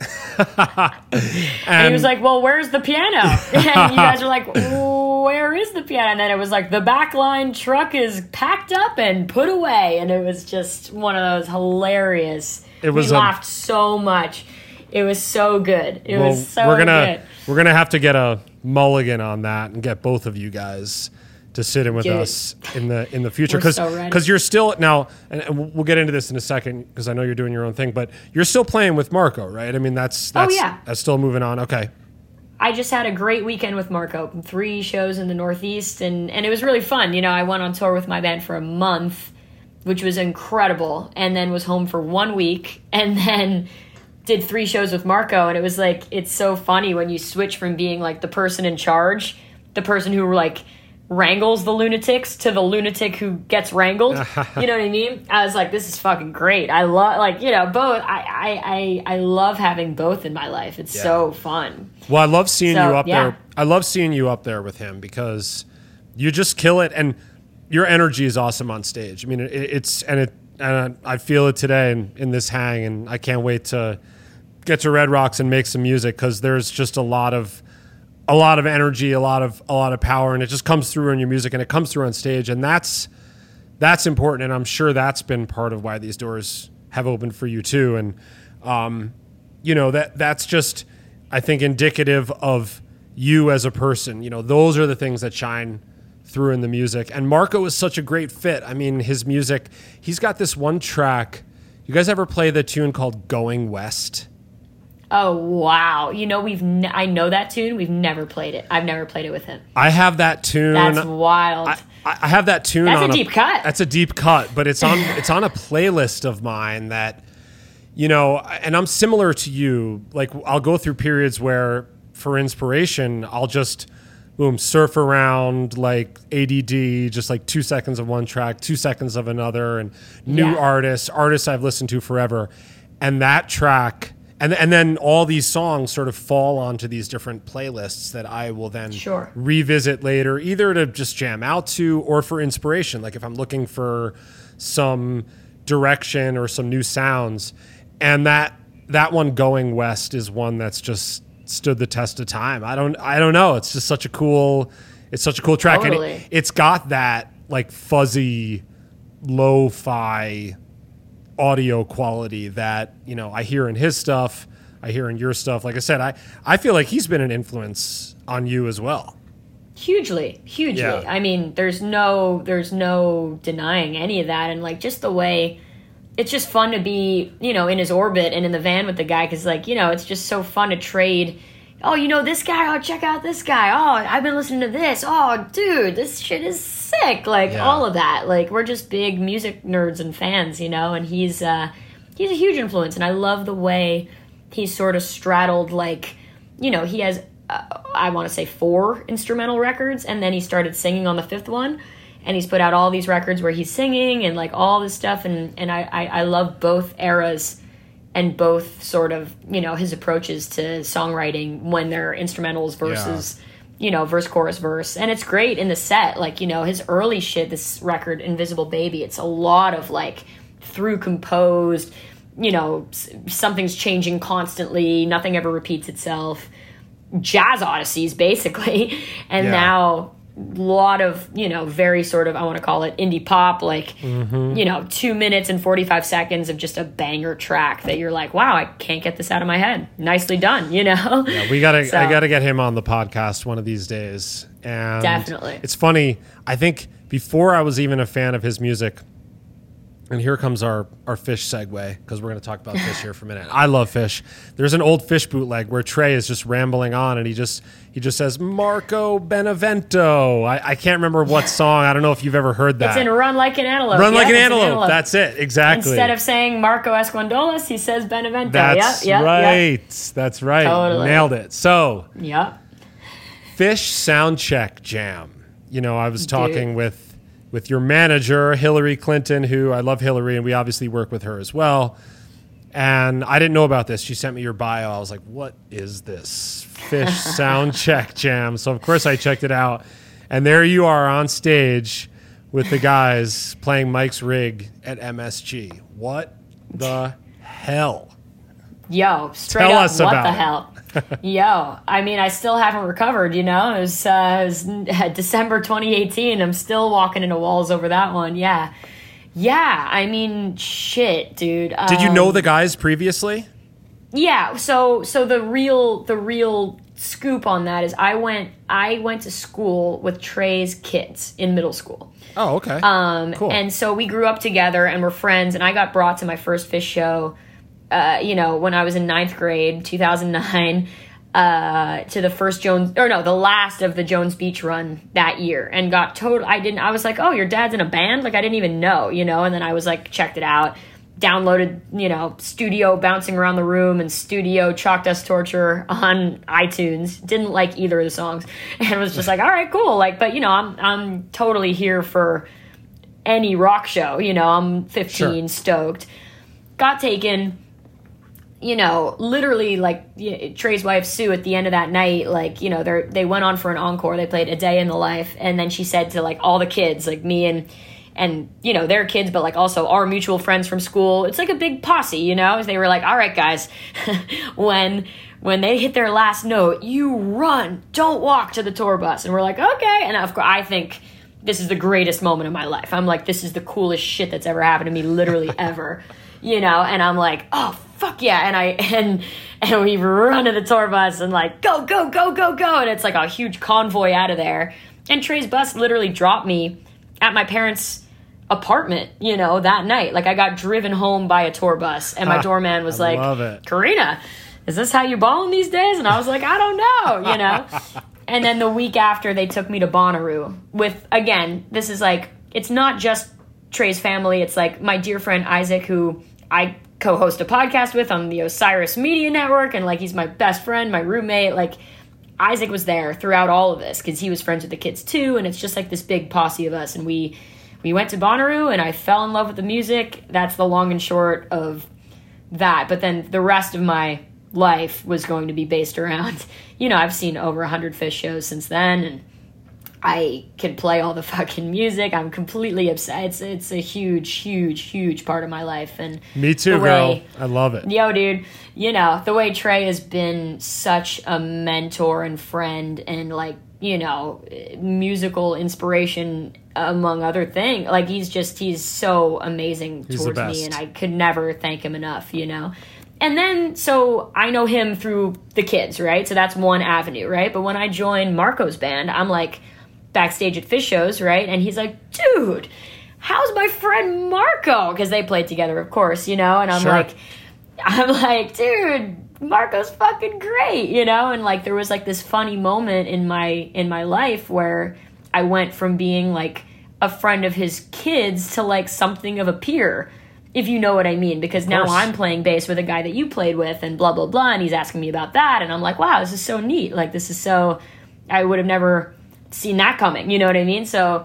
and he was like, well, where's the piano? And you guys were like, where is the piano? And then it was like, the backline truck is packed up and put away. And it was just one of those hilarious. We laughed so much. It was so good. It was so good. We're gonna have to get a mulligan on that and get both of you guys to sit in with us in the future, because you're still now, and we'll get into this in a second, because I know you're doing your own thing, but you're still playing with Marco, right? I mean, that's still moving on. Okay. I just had a great weekend with Marco, 3 shows in the Northeast, and it was really fun. You know, I went on tour with my band for a month, which was incredible, and then was home for 1 week, and then did 3 shows with Marco. And it was like, it's so funny when you switch from being like the person in charge, the person who like wrangles the lunatics, to the lunatic who gets wrangled. You know what I mean? I was like, this is fucking great. I love, like, you know, both. I love having both in my life. It's so fun. Well, I love seeing you up there. I love seeing you up there with him, because you just kill it, and your energy is awesome on stage. I mean, and I feel it today in this hang, and I can't wait to get to Red Rocks and make some music, because there's just a lot of energy, a lot of power, and it just comes through in your music, and it comes through on stage, and that's important. And I'm sure that's been part of why these doors have opened for you too. And you know, that's just, I think, indicative of you as a person. You know, those are the things that shine through in the music. And Marco is such a great fit. I mean, his music, he's got this one track. You guys ever play the tune called Going West? Oh, wow. You know, I know that tune. We've never played it. I've never played it with him. I have that tune. That's wild. I have that tune. That's a deep cut. That's a deep cut, but it's on a playlist of mine that, you know, and I'm similar to you. Like, I'll go through periods where, for inspiration, I'll just surf around like ADD, just like 2 seconds of one track, 2 seconds of another, and new artists I've listened to forever. And that track, and then all these songs sort of fall onto these different playlists that I will then revisit later, either to just jam out to or for inspiration. Like if I'm looking for some direction or some new sounds. And that one, Going West, is one that's just stood the test of time. I don't know. It's just such a cool track. Totally. And it's got that like fuzzy lo-fi audio quality that, you know, I hear in his stuff, I hear in your stuff. Like I said, I feel like he's been an influence on you as well. Hugely. Yeah. I mean, there's no denying any of that. And like, just the way, it's just fun to be, you know, in his orbit and in the van with the guy, because, like, you know, it's just so fun to trade. Oh, you know this guy? Oh, check out this guy. Oh, I've been listening to this. Oh, dude, this shit is sick. Like, all of that. Like, we're just big music nerds and fans, you know, and he's a huge influence. And I love the way he's sort of straddled, like, you know, he has, I want to say 4 instrumental records, and then he started singing on the 5th one. And he's put out all these records where he's singing and like all this stuff. And I love both eras and both sort of, you know, his approaches to songwriting when they're instrumentals versus, you know, verse, chorus, verse. And it's great in the set. Like, you know, his early shit, this record, Invisible Baby, it's a lot of like through composed, you know, something's changing constantly. Nothing ever repeats itself. Jazz odysseys, basically. And now lot of, you know, very sort of, I want to call it indie pop, like, you know, 2 minutes and 45 seconds of just a banger track that you're like, wow, I can't get this out of my head. Nicely done, you know? Yeah, I gotta get him on the podcast one of these days. And definitely. It's funny. I think before I was even a fan of his music, and here comes our Fish segue, because we're going to talk about Fish here for a minute. I love Fish. There's an old Fish bootleg where Trey is just rambling on, and he just says, Marco Benevento. I can't remember what song. I don't know if you've ever heard that. It's in Run Like an Antelope. Run Like an Antelope. That's it. Exactly. Instead of saying Marco Escondolas, he says Benevento. That's right. That's right. Totally. Nailed it. So, Fish Soundcheck Jam. You know, I was talking with your manager, Hillary Clinton, who I love Hillary, and we obviously work with her as well. And I didn't know about this. She sent me your bio. I was like, what is this? Fish Soundcheck Jam. So, of course, I checked it out. And there you are on stage with the guys playing Mike's Rig at MSG. What the hell? Yo, straight Tell up, us what about the it. hell? Yo, I mean, I still haven't recovered, you know? It was December 2018. I'm still walking into walls over that one. Yeah, I mean, shit, dude. Did you know the guys previously? Yeah, so the real scoop on that is I went to school with Trey's kids in middle school. Oh, okay. Cool. And so we grew up together and we're friends, and I got brought to my first Fish show you know, when I was in 9th grade, 2009, to the last of the Jones Beach run that year, and got I was like, oh, your dad's in a band? Like, I didn't even know, you know, and then I was like, checked it out, downloaded, you know, Studio Bouncing Around the Room and Studio Chalk Dust Torture on iTunes. Didn't like either of the songs, and was just like, all right, cool. Like, but, you know, I'm totally here for any rock show, you know, I'm 15, stoked. Got taken. You know, literally, like, Trey's wife, Sue, at the end of that night, like, you know, they went on for an encore. They played A Day in the Life. And then she said to, like, all the kids, like me and you know, their kids, but, like, also our mutual friends from school. It's like a big posse, you know? They were like, all right, guys, when they hit their last note, you run. Don't walk to the tour bus. And we're like, okay. And, of course, I think this is the greatest moment of my life. I'm like, this is the coolest shit that's ever happened to me, literally ever. You know? And I'm like, oh, fuck yeah. And we run to the tour bus and like, go. And it's like a huge convoy out of there. And Trey's bus literally dropped me at my parents' apartment, you know, that night. Like, I got driven home by a tour bus, and my doorman was like, Karina, is this how you ballin' these days? And I was like, I don't know, you know? And then the week after, they took me to Bonnaroo with, again, this is like, it's not just Trey's family. It's like my dear friend Isaac, who I co-host a podcast with on the Osiris Media Network, and like, he's my best friend, my roommate. Like, Isaac was there throughout all of this because he was friends with the kids too, and it's just like this big posse of us. And we went to Bonnaroo, and I fell in love with the music. That's the long and short of that. But then the rest of my life was going to be based around, you know, I've seen over 100 Fish shows since then, and I can play all the fucking music. I'm completely obsessed. It's a huge part of my life. And me too, girl. I love it. Yo, dude, you know, the way Trey has been such a mentor and friend and, like, you know, musical inspiration among other things. Like, he's so amazing towards me, and I could never thank him enough, you know? And then, so I know him through the kids, right? So that's one avenue, right? But when I joined Marco's band, I'm like backstage at Fish shows, right? And he's like, dude, how's my friend Marco? Because they played together, of course, you know? And I'm like, dude, Marco's fucking great, you know? And like, there was like this funny moment in my life where I went from being like a friend of his kids to like something of a peer, if you know what I mean, because now I'm playing bass with a guy that you played with and blah, blah, blah, and he's asking me about that, and I'm like, wow, this is so neat. Like, this is so, I would have never seen that coming, you know what I mean? So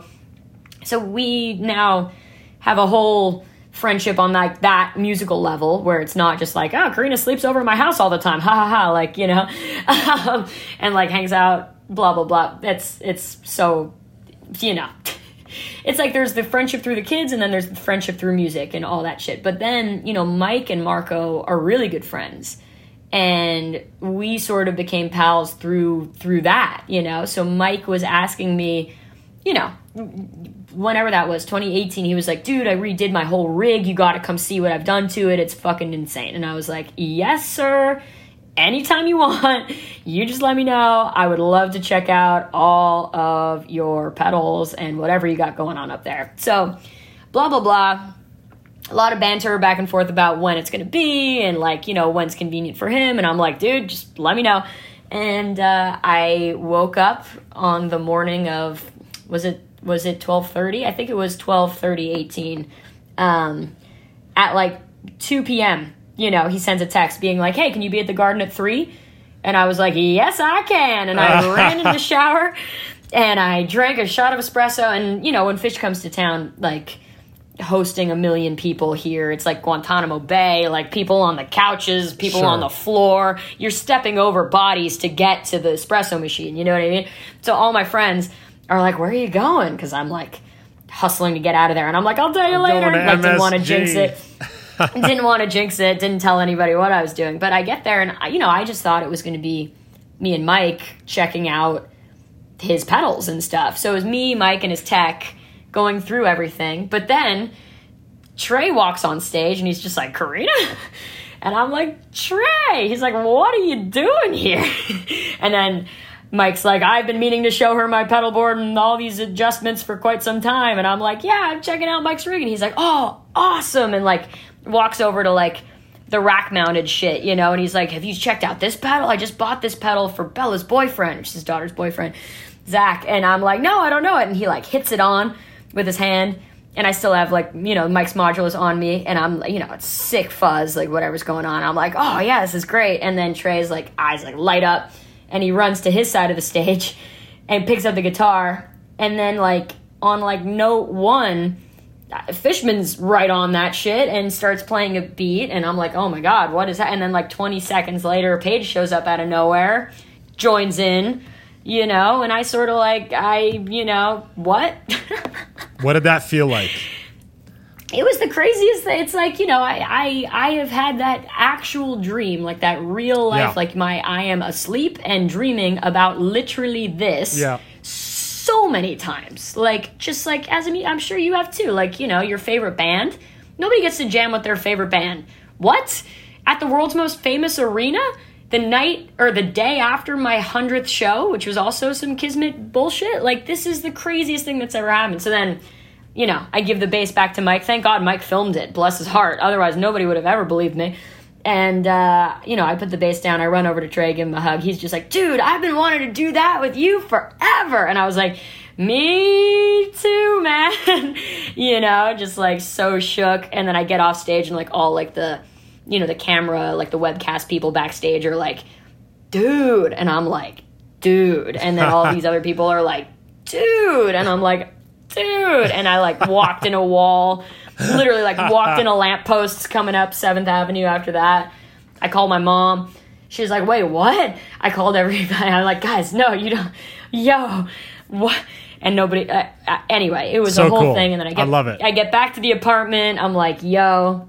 we now have a whole friendship on like that musical level where it's not just like, oh, Karina sleeps over at my house all the time, ha ha ha, like, you know, and like hangs out, blah, blah, blah. It's so, you know, it's like there's the friendship through the kids and then there's the friendship through music and all that shit. But then, you know, Mike and Marco are really good friends. And we sort of became pals through that, you know? So Mike was asking me whenever that was, 2018, he was like, dude, I redid my whole rig. You got to come see what I've done to it. It's fucking insane. And I was like, yes, sir. Anytime you want, you just let me know. I would love to check out all of your pedals and whatever you got going on up there. So, blah, blah, blah. A lot of banter back and forth about when it's going to be and, like, when it's convenient for him. And I'm like, dude, just let me know. And I woke up on the morning of, was it 12:30? I think it was 12:30, at like 2 p.m., he sends a text being like, hey, can you be at the garden at 3? And I was like, yes, I can. And I ran into the shower and I drank a shot of espresso. And, when Fish comes to town, like, hosting 1 million people here, it's like Guantanamo Bay, like people on the couches, people on the floor. You're stepping over bodies to get to the espresso machine. You know what I mean? So all my friends are like, where are you going? Because I'm like hustling to get out of there. And I'm like, I'll tell you later. Like, didn't want to jinx it. Didn't tell anybody what I was doing. But I get there and, I just thought it was going to be me and Mike checking out his pedals and stuff. So it was me, Mike, and his tech going through everything. But then Trey walks on stage and he's just like, Karina? And I'm like, Trey. He's like, what are you doing here? And then Mike's like, I've been meaning to show her my pedal board and all these adjustments for quite some time. And I'm like, yeah, I'm checking out Mike's rig. And he's like, oh, awesome. And like walks over to like the rack mounted shit, and he's like, have you checked out this pedal? I just bought this pedal for Bella's boyfriend, which is his daughter's boyfriend, Zach. And I'm like, no, I don't know it. And he like hits it on with his hand. And I still have like, Mike's modulus on me and I'm, it's sick fuzz, like whatever's going on. I'm like, oh yeah, this is great. And then Trey's like eyes like light up. And he runs to his side of the stage and picks up the guitar. And then, like, on, like, note 1, Fishman's right on that shit and starts playing a beat. And I'm like, oh, my God, what is that? And then, like, 20 seconds later, Paige shows up out of nowhere, joins in, and I sort of, like, what? What did that feel like? It was the craziest thing. It's like, I have had that actual dream, like that real life, like I am asleep and dreaming about literally this so many times. Like, just like, I'm sure you have too, like, your favorite band. Nobody gets to jam with their favorite band. What? At the world's most famous arena? The night or the day after my 100th show, which was also some Kismet bullshit. Like, this is the craziest thing that's ever happened. So then, I give the bass back to Mike. Thank God Mike filmed it. Bless his heart. Otherwise, nobody would have ever believed me. And, I put the bass down. I run over to Trey, give him a hug. He's just like, dude, I've been wanting to do that with you forever. And I was like, me too, man. Just like so shook. And then I get off stage and like all like the, the camera, like the webcast people backstage are like, dude. And I'm like, dude. And then all these other people are like, dude. And I'm like, dude. And I like walked in a wall, literally like walked in a lamppost coming up 7th Avenue after that. I called my mom. She was like, wait, what? I called everybody. I'm like, guys, no, you don't. Yo, what? And nobody, anyway, it was so a whole cool. thing. And then I love it. I get back to the apartment. I'm like, yo.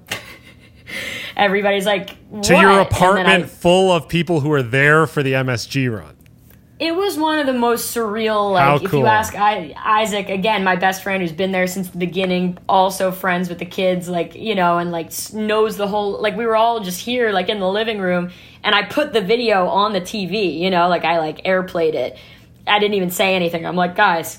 Everybody's like, what? To your apartment full of people who are there for the MSG run. It was one of the most surreal, like, if you ask Isaac, again, my best friend who's been there since the beginning, also friends with the kids, like, and, like, knows the whole, like, we were all just here, like, in the living room, and I put the video on the TV, like, I, like, airplayed it. I didn't even say anything. I'm like, guys,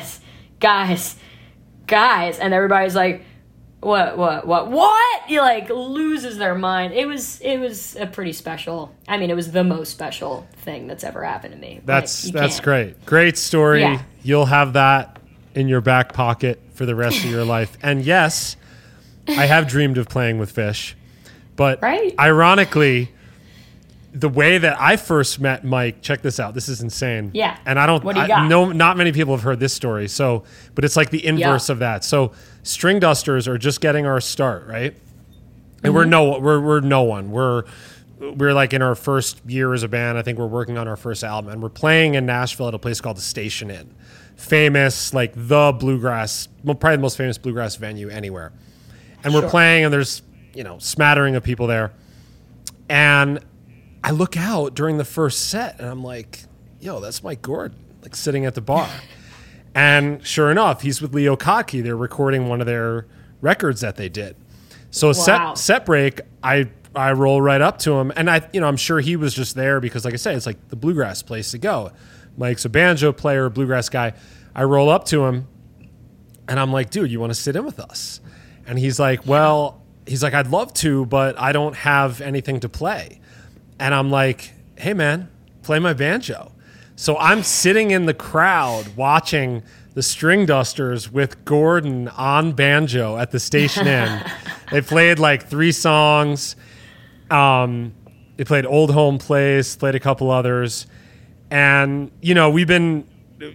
and everybody's like, what? He like loses their mind. It was a pretty special. I mean, it was the most special thing that's ever happened to me. That's great story. Yeah. You'll have that in your back pocket for the rest of your life. And yes, I have dreamed of playing with Fish, but ironically, the way that I first met Mike, check this out. This is insane. Yeah. And not many people have heard this story. So, but it's like the inverse of that. So String Dusters are just getting our start, right? And we're no one. We're like in our first year as a band. I think we're working on our first album, and we're playing in Nashville at a place called the Station Inn. Famous, like the bluegrass, probably the most famous bluegrass venue anywhere. And we're playing, and there's, smattering of people there. And I look out during the first set, and I'm like, yo, that's Mike Gordon, like sitting at the bar. And sure enough, he's with Leo Kottke. They're recording one of their records that they did. So set break, I roll right up to him, and I'm sure he was just there because, like I say, it's like the bluegrass place to go. Mike's a banjo player, bluegrass guy. I roll up to him, and I'm like, dude, you want to sit in with us? And he's like, I'd love to, but I don't have anything to play. And I'm like, hey man, play my banjo. So I'm sitting in the crowd watching the String Dusters with Gordon on banjo at the Station Inn. They played like 3 songs. They played Old Home Place, played a couple others. And, we've been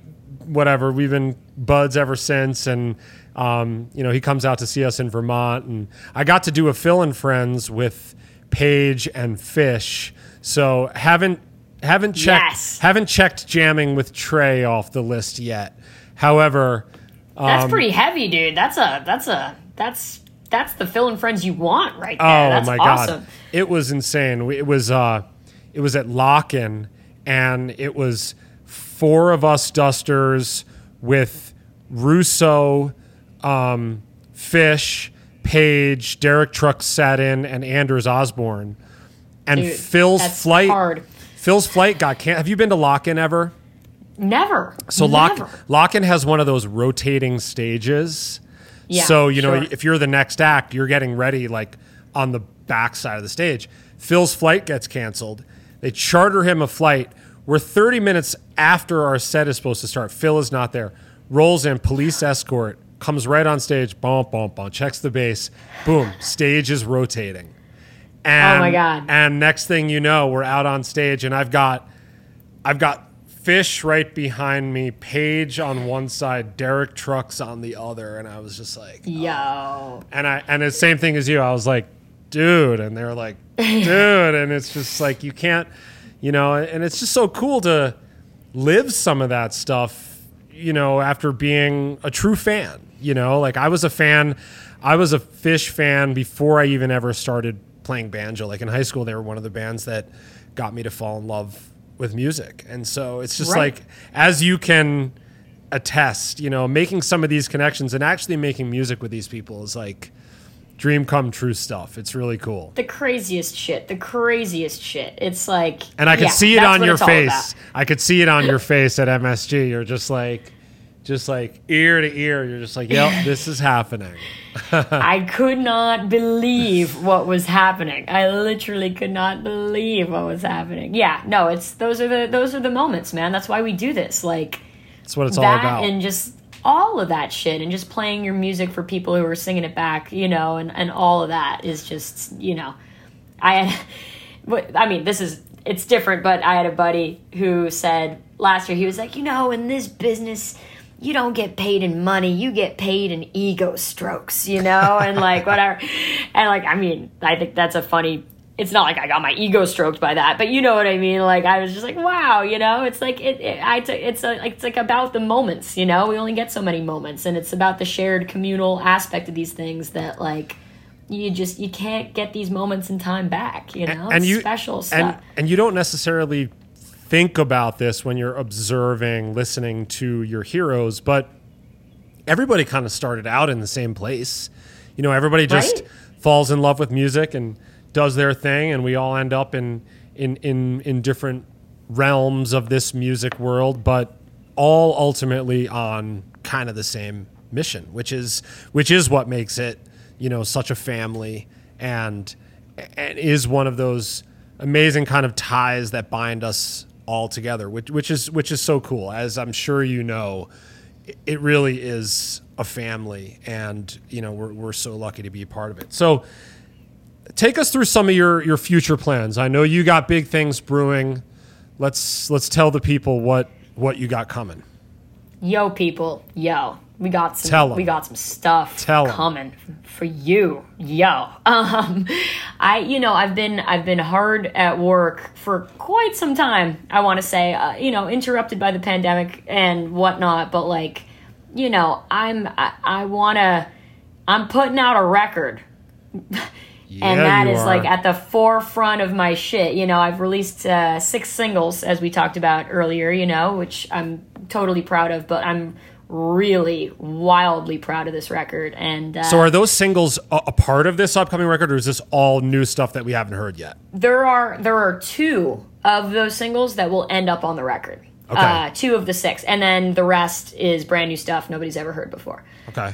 buds ever since. And, he comes out to see us in Vermont. And I got to do a Phil and Friends with Paige and Fish. So haven't checked jamming with Trey off the list yet. However, that's pretty heavy, dude. That's the Phil and Friends you want right there. Oh that's my awesome. God, it was insane. It was at Lock-In, and it was 4 of us Dusters with Russo, Fish, Page, Derek Trucks sat in, and Anders Osborne. And dude, Phil's that's flight. Hard. Phil's flight got canceled. Have you been to Lock-In ever? Never. So Never. Lock-In has one of those rotating stages. Yeah, so, sure. if you're the next act, you're getting ready like on the back side of the stage. Phil's flight gets canceled. They charter him a flight. We're 30 minutes after our set is supposed to start. Phil is not there. Rolls in, police escort, comes right on stage, bump, bump, bump, checks the bass. Boom, stage is rotating. And, oh my God. And next thing you know, we're out on stage, and I've got Fish right behind me, Paige on one side, Derek Trucks on the other, and I was just like, yo. And the same thing as you. I was like, dude, and they're like, dude, and it's just like you can't, and it's just so cool to live some of that stuff, after being a true fan. Like I was a Fish fan before I even ever started playing banjo. Like in high school, they were one of the bands that got me to fall in love with music. And so it's just like, as you can attest, making some of these connections and actually making music with these people is like dream come true stuff. It's really cool. The craziest shit. It's like, and I could see it on your face. I could see it on your face at MSG. You're just like ear to ear. You're just like, yep, this is happening. I could not believe what was happening. I literally could not believe what was happening. Yeah, no, those are the moments, man. That's why we do this. Like, that's what it's all about. And just all of that shit, and just playing your music for people who are singing it back, and all of that is just, it's different, but I had a buddy who said last year, he was like, in this business, you don't get paid in money, you get paid in ego strokes, and like whatever. And like, I think that's a funny, it's not like I got my ego stroked by that, but you know what I mean? Like, I was just like, wow, it's like, it's like about the moments, we only get so many moments, and it's about the shared communal aspect of these things that like, you can't get these moments in time back, and special stuff. And you don't necessarily think about this when you're observing, listening to your heroes, but everybody kind of started out in the same place. Everybody just falls in love with music and does their thing, and we all end up in different realms of this music world, but all ultimately on kind of the same mission, which is what makes it, such a family, and is one of those amazing kind of ties that bind us all together, which is so cool. As I'm sure it really is a family, and we're so lucky to be a part of it. So take us through some of your future plans. I know you got big things brewing. Let's tell the people what you got coming. Yo, people, we got some stuff coming for you. I've been hard at work for quite some time. I want to say, interrupted by the pandemic and whatnot, but like, I'm putting out a record. And that is like at the forefront of my shit. I've released 6 singles, as we talked about earlier, which I'm totally proud of, but I'm really wildly proud of this record. And So are those singles a part of this upcoming record, or is this all new stuff that we haven't heard yet? there are 2 of those singles that will end up on the record. Okay. 2 of the 6. And then the rest is brand new stuff nobody's ever heard before. Okay.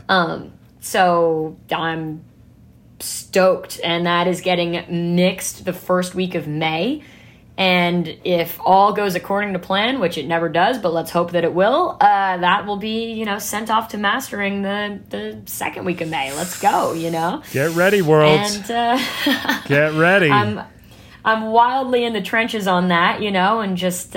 So I'm stoked, and that is getting mixed the first week of May. And if all goes according to plan, which it never does, but let's hope that it will, that will be, sent off to mastering the second week of May. Let's go, Get ready, world. And Get ready. I'm wildly in the trenches on that, and just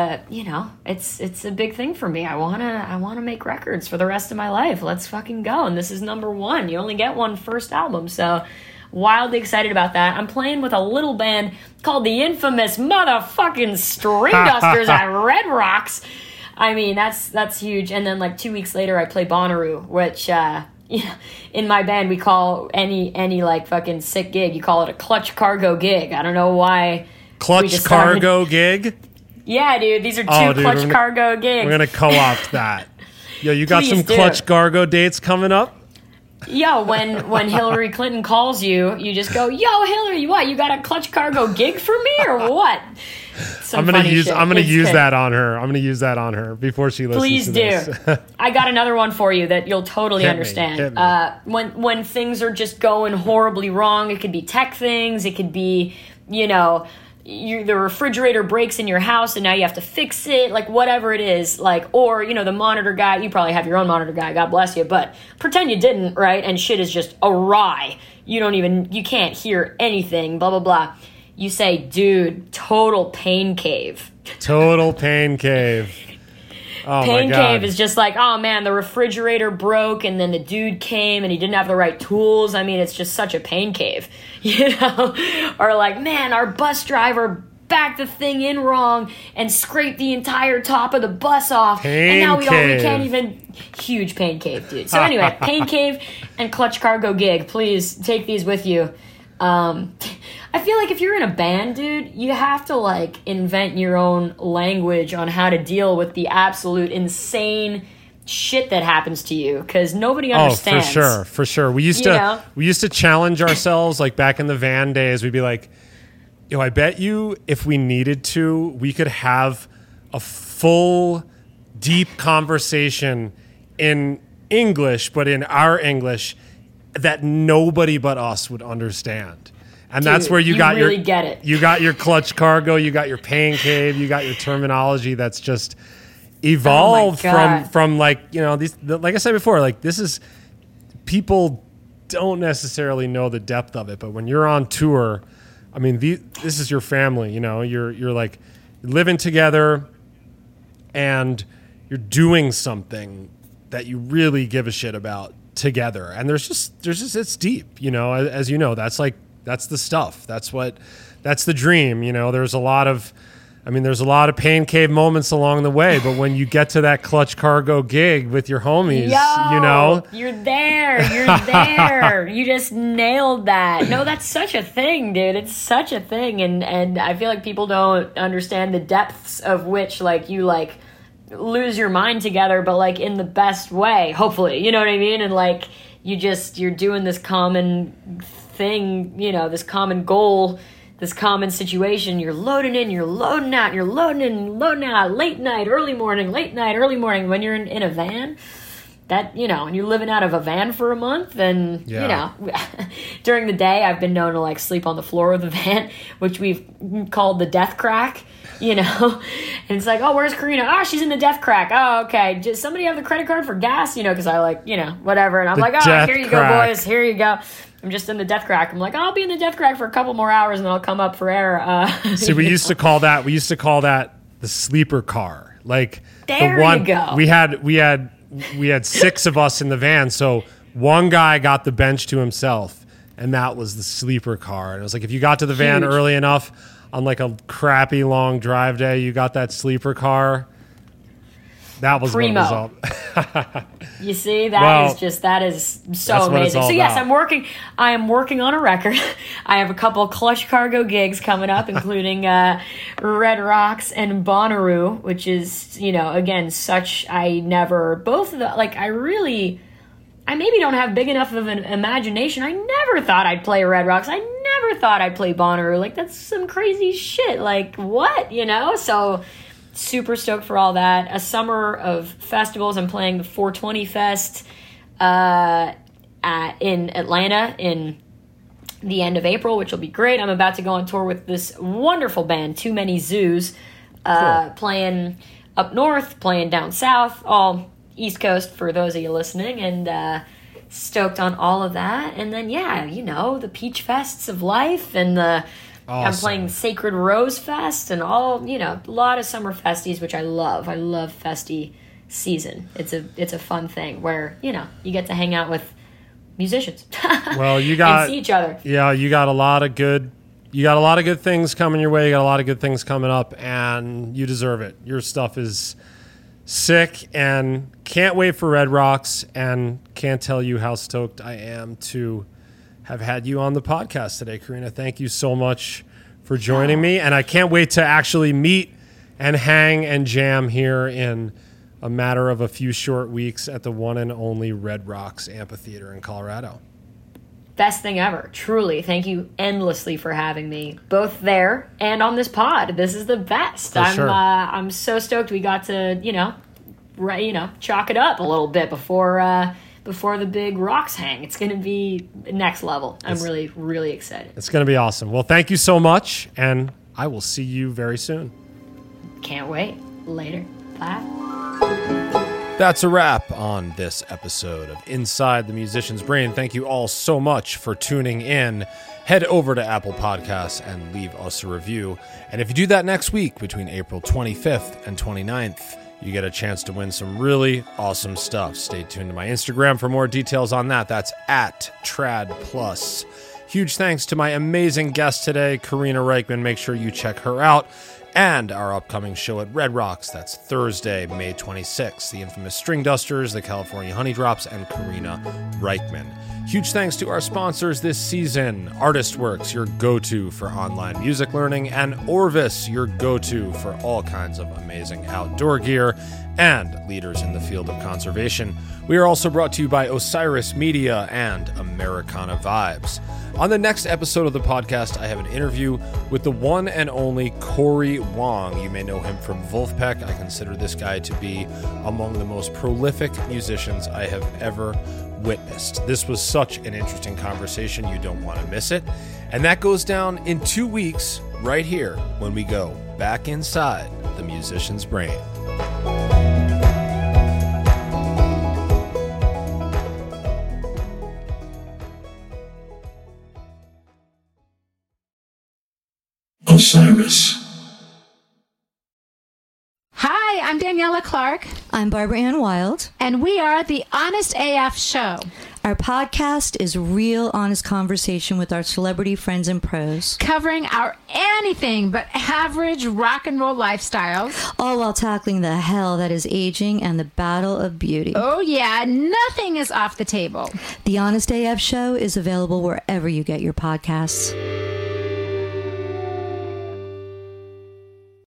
it's a big thing for me. I wanna make records for the rest of my life. Let's fucking go. And this is number 1. You only get one first album, so wildly excited about that. I'm playing with a little band called the infamous motherfucking String Dusters at Red Rocks. I mean, that's huge. And then like 2 weeks later, I play Bonnaroo, which in my band we call any like fucking sick gig, you call it a clutch cargo gig. I don't know why. Clutch cargo gig? Yeah, dude. These are 2 clutch cargo gigs. We're gonna co-opt that. Yo, you got some Please do. clutch cargo dates coming up? Yo, when Hillary Clinton calls you, you just go, "Yo, Hillary, what? You got a clutch cargo gig for me or what?" I'm gonna use that on her. I'm gonna use that on her before she listens. Please to do. this. I got another one for you that you'll totally Hit understand. me. When things are just going horribly wrong, it could be tech things. It could be, the refrigerator breaks in your house and now you have to fix it, like whatever it is, like, or, the monitor guy, you probably have your own monitor guy, God bless you, but pretend you didn't, right? And shit is just awry. You can't hear anything, blah, blah, blah. You say, dude, total pain cave. Total pain cave. Oh Pain my God. cave is just like, oh man, the refrigerator broke and then the dude came and he didn't have the right tools. I mean, it's just such a pain cave, Or like, man, our bus driver backed the thing in wrong and scraped the entire top of the bus off. And now we can't even... Huge pain cave, dude. So anyway, pain cave and clutch cargo gig. Please take these with you. I feel like if you're in a band, dude, you have to like invent your own language on how to deal with the absolute insane shit that happens to you, because nobody understands. Oh, for sure. We used to challenge ourselves, like back in the van days. We'd be like, yo, I bet you if we needed to, we could have a full, deep conversation in English, but in our English that nobody but us would understand. And Dude, that's where you got really get it. You got your clutch cargo, you got your pain cave, you got your terminology that's just evolved from like, like I said before, like this is, people don't necessarily know the depth of it, but when you're on tour, I mean, this is your family, you're like living together and you're doing something that you really give a shit about together. And there's just it's deep, as you know, that's the stuff. That's the dream. There's a lot of pain cave moments along the way, but when you get to that clutch cargo gig with your homies, you're there. You just nailed that. No, that's such a thing, dude. It's such a thing. And I feel like people don't understand the depths of which like you like lose your mind together, but like in the best way, hopefully, you know what I mean? And like you're doing this common thing, this common goal, this common situation. You're loading in, you're loading out, you're loading in, loading out, late night, early morning, when you're in a van, that, and you're living out of a van for a month, and during the day I've been known to like sleep on the floor of the van, which we've called the death crack. And it's like, oh, where's Karina? Oh, she's in the death crack. Oh, okay. Does somebody have the credit card for gas? Because I like, whatever. And I'm like, oh, here you go, boys. Here you go. I'm just in the death crack. I'm like, I'll be in the death crack for a couple more hours and I'll come up for air. See, we used to call that the sleeper car. Like there the one, you go. We had 6 of us in the van. So one guy got the bench to himself, and that was the sleeper car. And it was like, if you got to the van early enough on like a crappy long drive day, you got that sleeper car. That was primo. What it was all. You see, that is so amazing. So yes, I am working on a record. I have a couple of Clutch Cargo gigs coming up, including Red Rocks and Bonnaroo, which is, again, I maybe don't have big enough of an imagination. I never thought I'd play Red Rocks. I never thought I'd play Bonnaroo. Like, that's some crazy shit. Like, what? So super stoked for all that. A summer of festivals. I'm playing the 420 Fest in Atlanta in the end of April, which will be great. I'm about to go on tour with this wonderful band, Too Many Zoos, playing up north, playing down south, all East Coast for those of you listening, and stoked on all of that. And then, the Peach Fests of life, and I'm playing Sacred Rose Fest, and all, a lot of summer festies, which I love. I love festy season. It's a fun thing where, you get to hang out with musicians. Well, and see each other. Yeah, you got a lot of good things coming your way. You got a lot of good things coming up, and you deserve it. Your stuff is sick, and can't wait for Red Rocks, and can't tell you how stoked I am to have had you on the podcast today, Karina. Thank you so much for joining me, and I can't wait to actually meet and hang and jam here in a matter of a few short weeks at the one and only Red Rocks Amphitheater in Colorado. Best thing ever, truly. Thank you endlessly for having me, both there and on this pod. This is the best. I'm so stoked we got to chalk it up a little bit before the big rocks hang. It's going to be next level. I'm really, really excited. It's going to be awesome. Well, thank you so much, and I will see you very soon. Can't wait. Later. Bye. That's a wrap on this episode of Inside the Musician's Brain. Thank you all so much for tuning in. Head over to Apple Podcasts and leave us a review. And if you do that next week, between April 25th and 29th, you get a chance to win some really awesome stuff. Stay tuned to my Instagram for more details on that. That's @TradPlus. Huge thanks to my amazing guest today, Karina Reichman. Make sure you check her out. And our upcoming show at Red Rocks. That's Thursday, May 26th. The infamous String Dusters, the California Honey Drops, and Karina Reichman. Huge thanks to our sponsors this season. ArtistWorks, your go-to for online music learning, and Orvis, your go-to for all kinds of amazing outdoor gear, and leaders in the field of conservation. We are also brought to you by Osiris Media and Americana Vibes. On the next episode of the podcast, I have an interview with the one and only Corey Wong. You may know him from Wolfpack. I consider this guy to be among the most prolific musicians I have ever witnessed. This was such an interesting conversation. You don't want to miss it. And that goes down in 2 weeks right here when we go back inside the musician's brain. Osiris. Hi, I'm Daniela Clark. I'm Barbara Ann Wild. And we are the Honest AF Show. Our podcast is real, honest conversation with our celebrity friends and pros. Covering our anything but average rock and roll lifestyles. All while tackling the hell that is aging and the battle of beauty. Oh yeah, nothing is off the table. The Honest AF Show is available wherever you get your podcasts.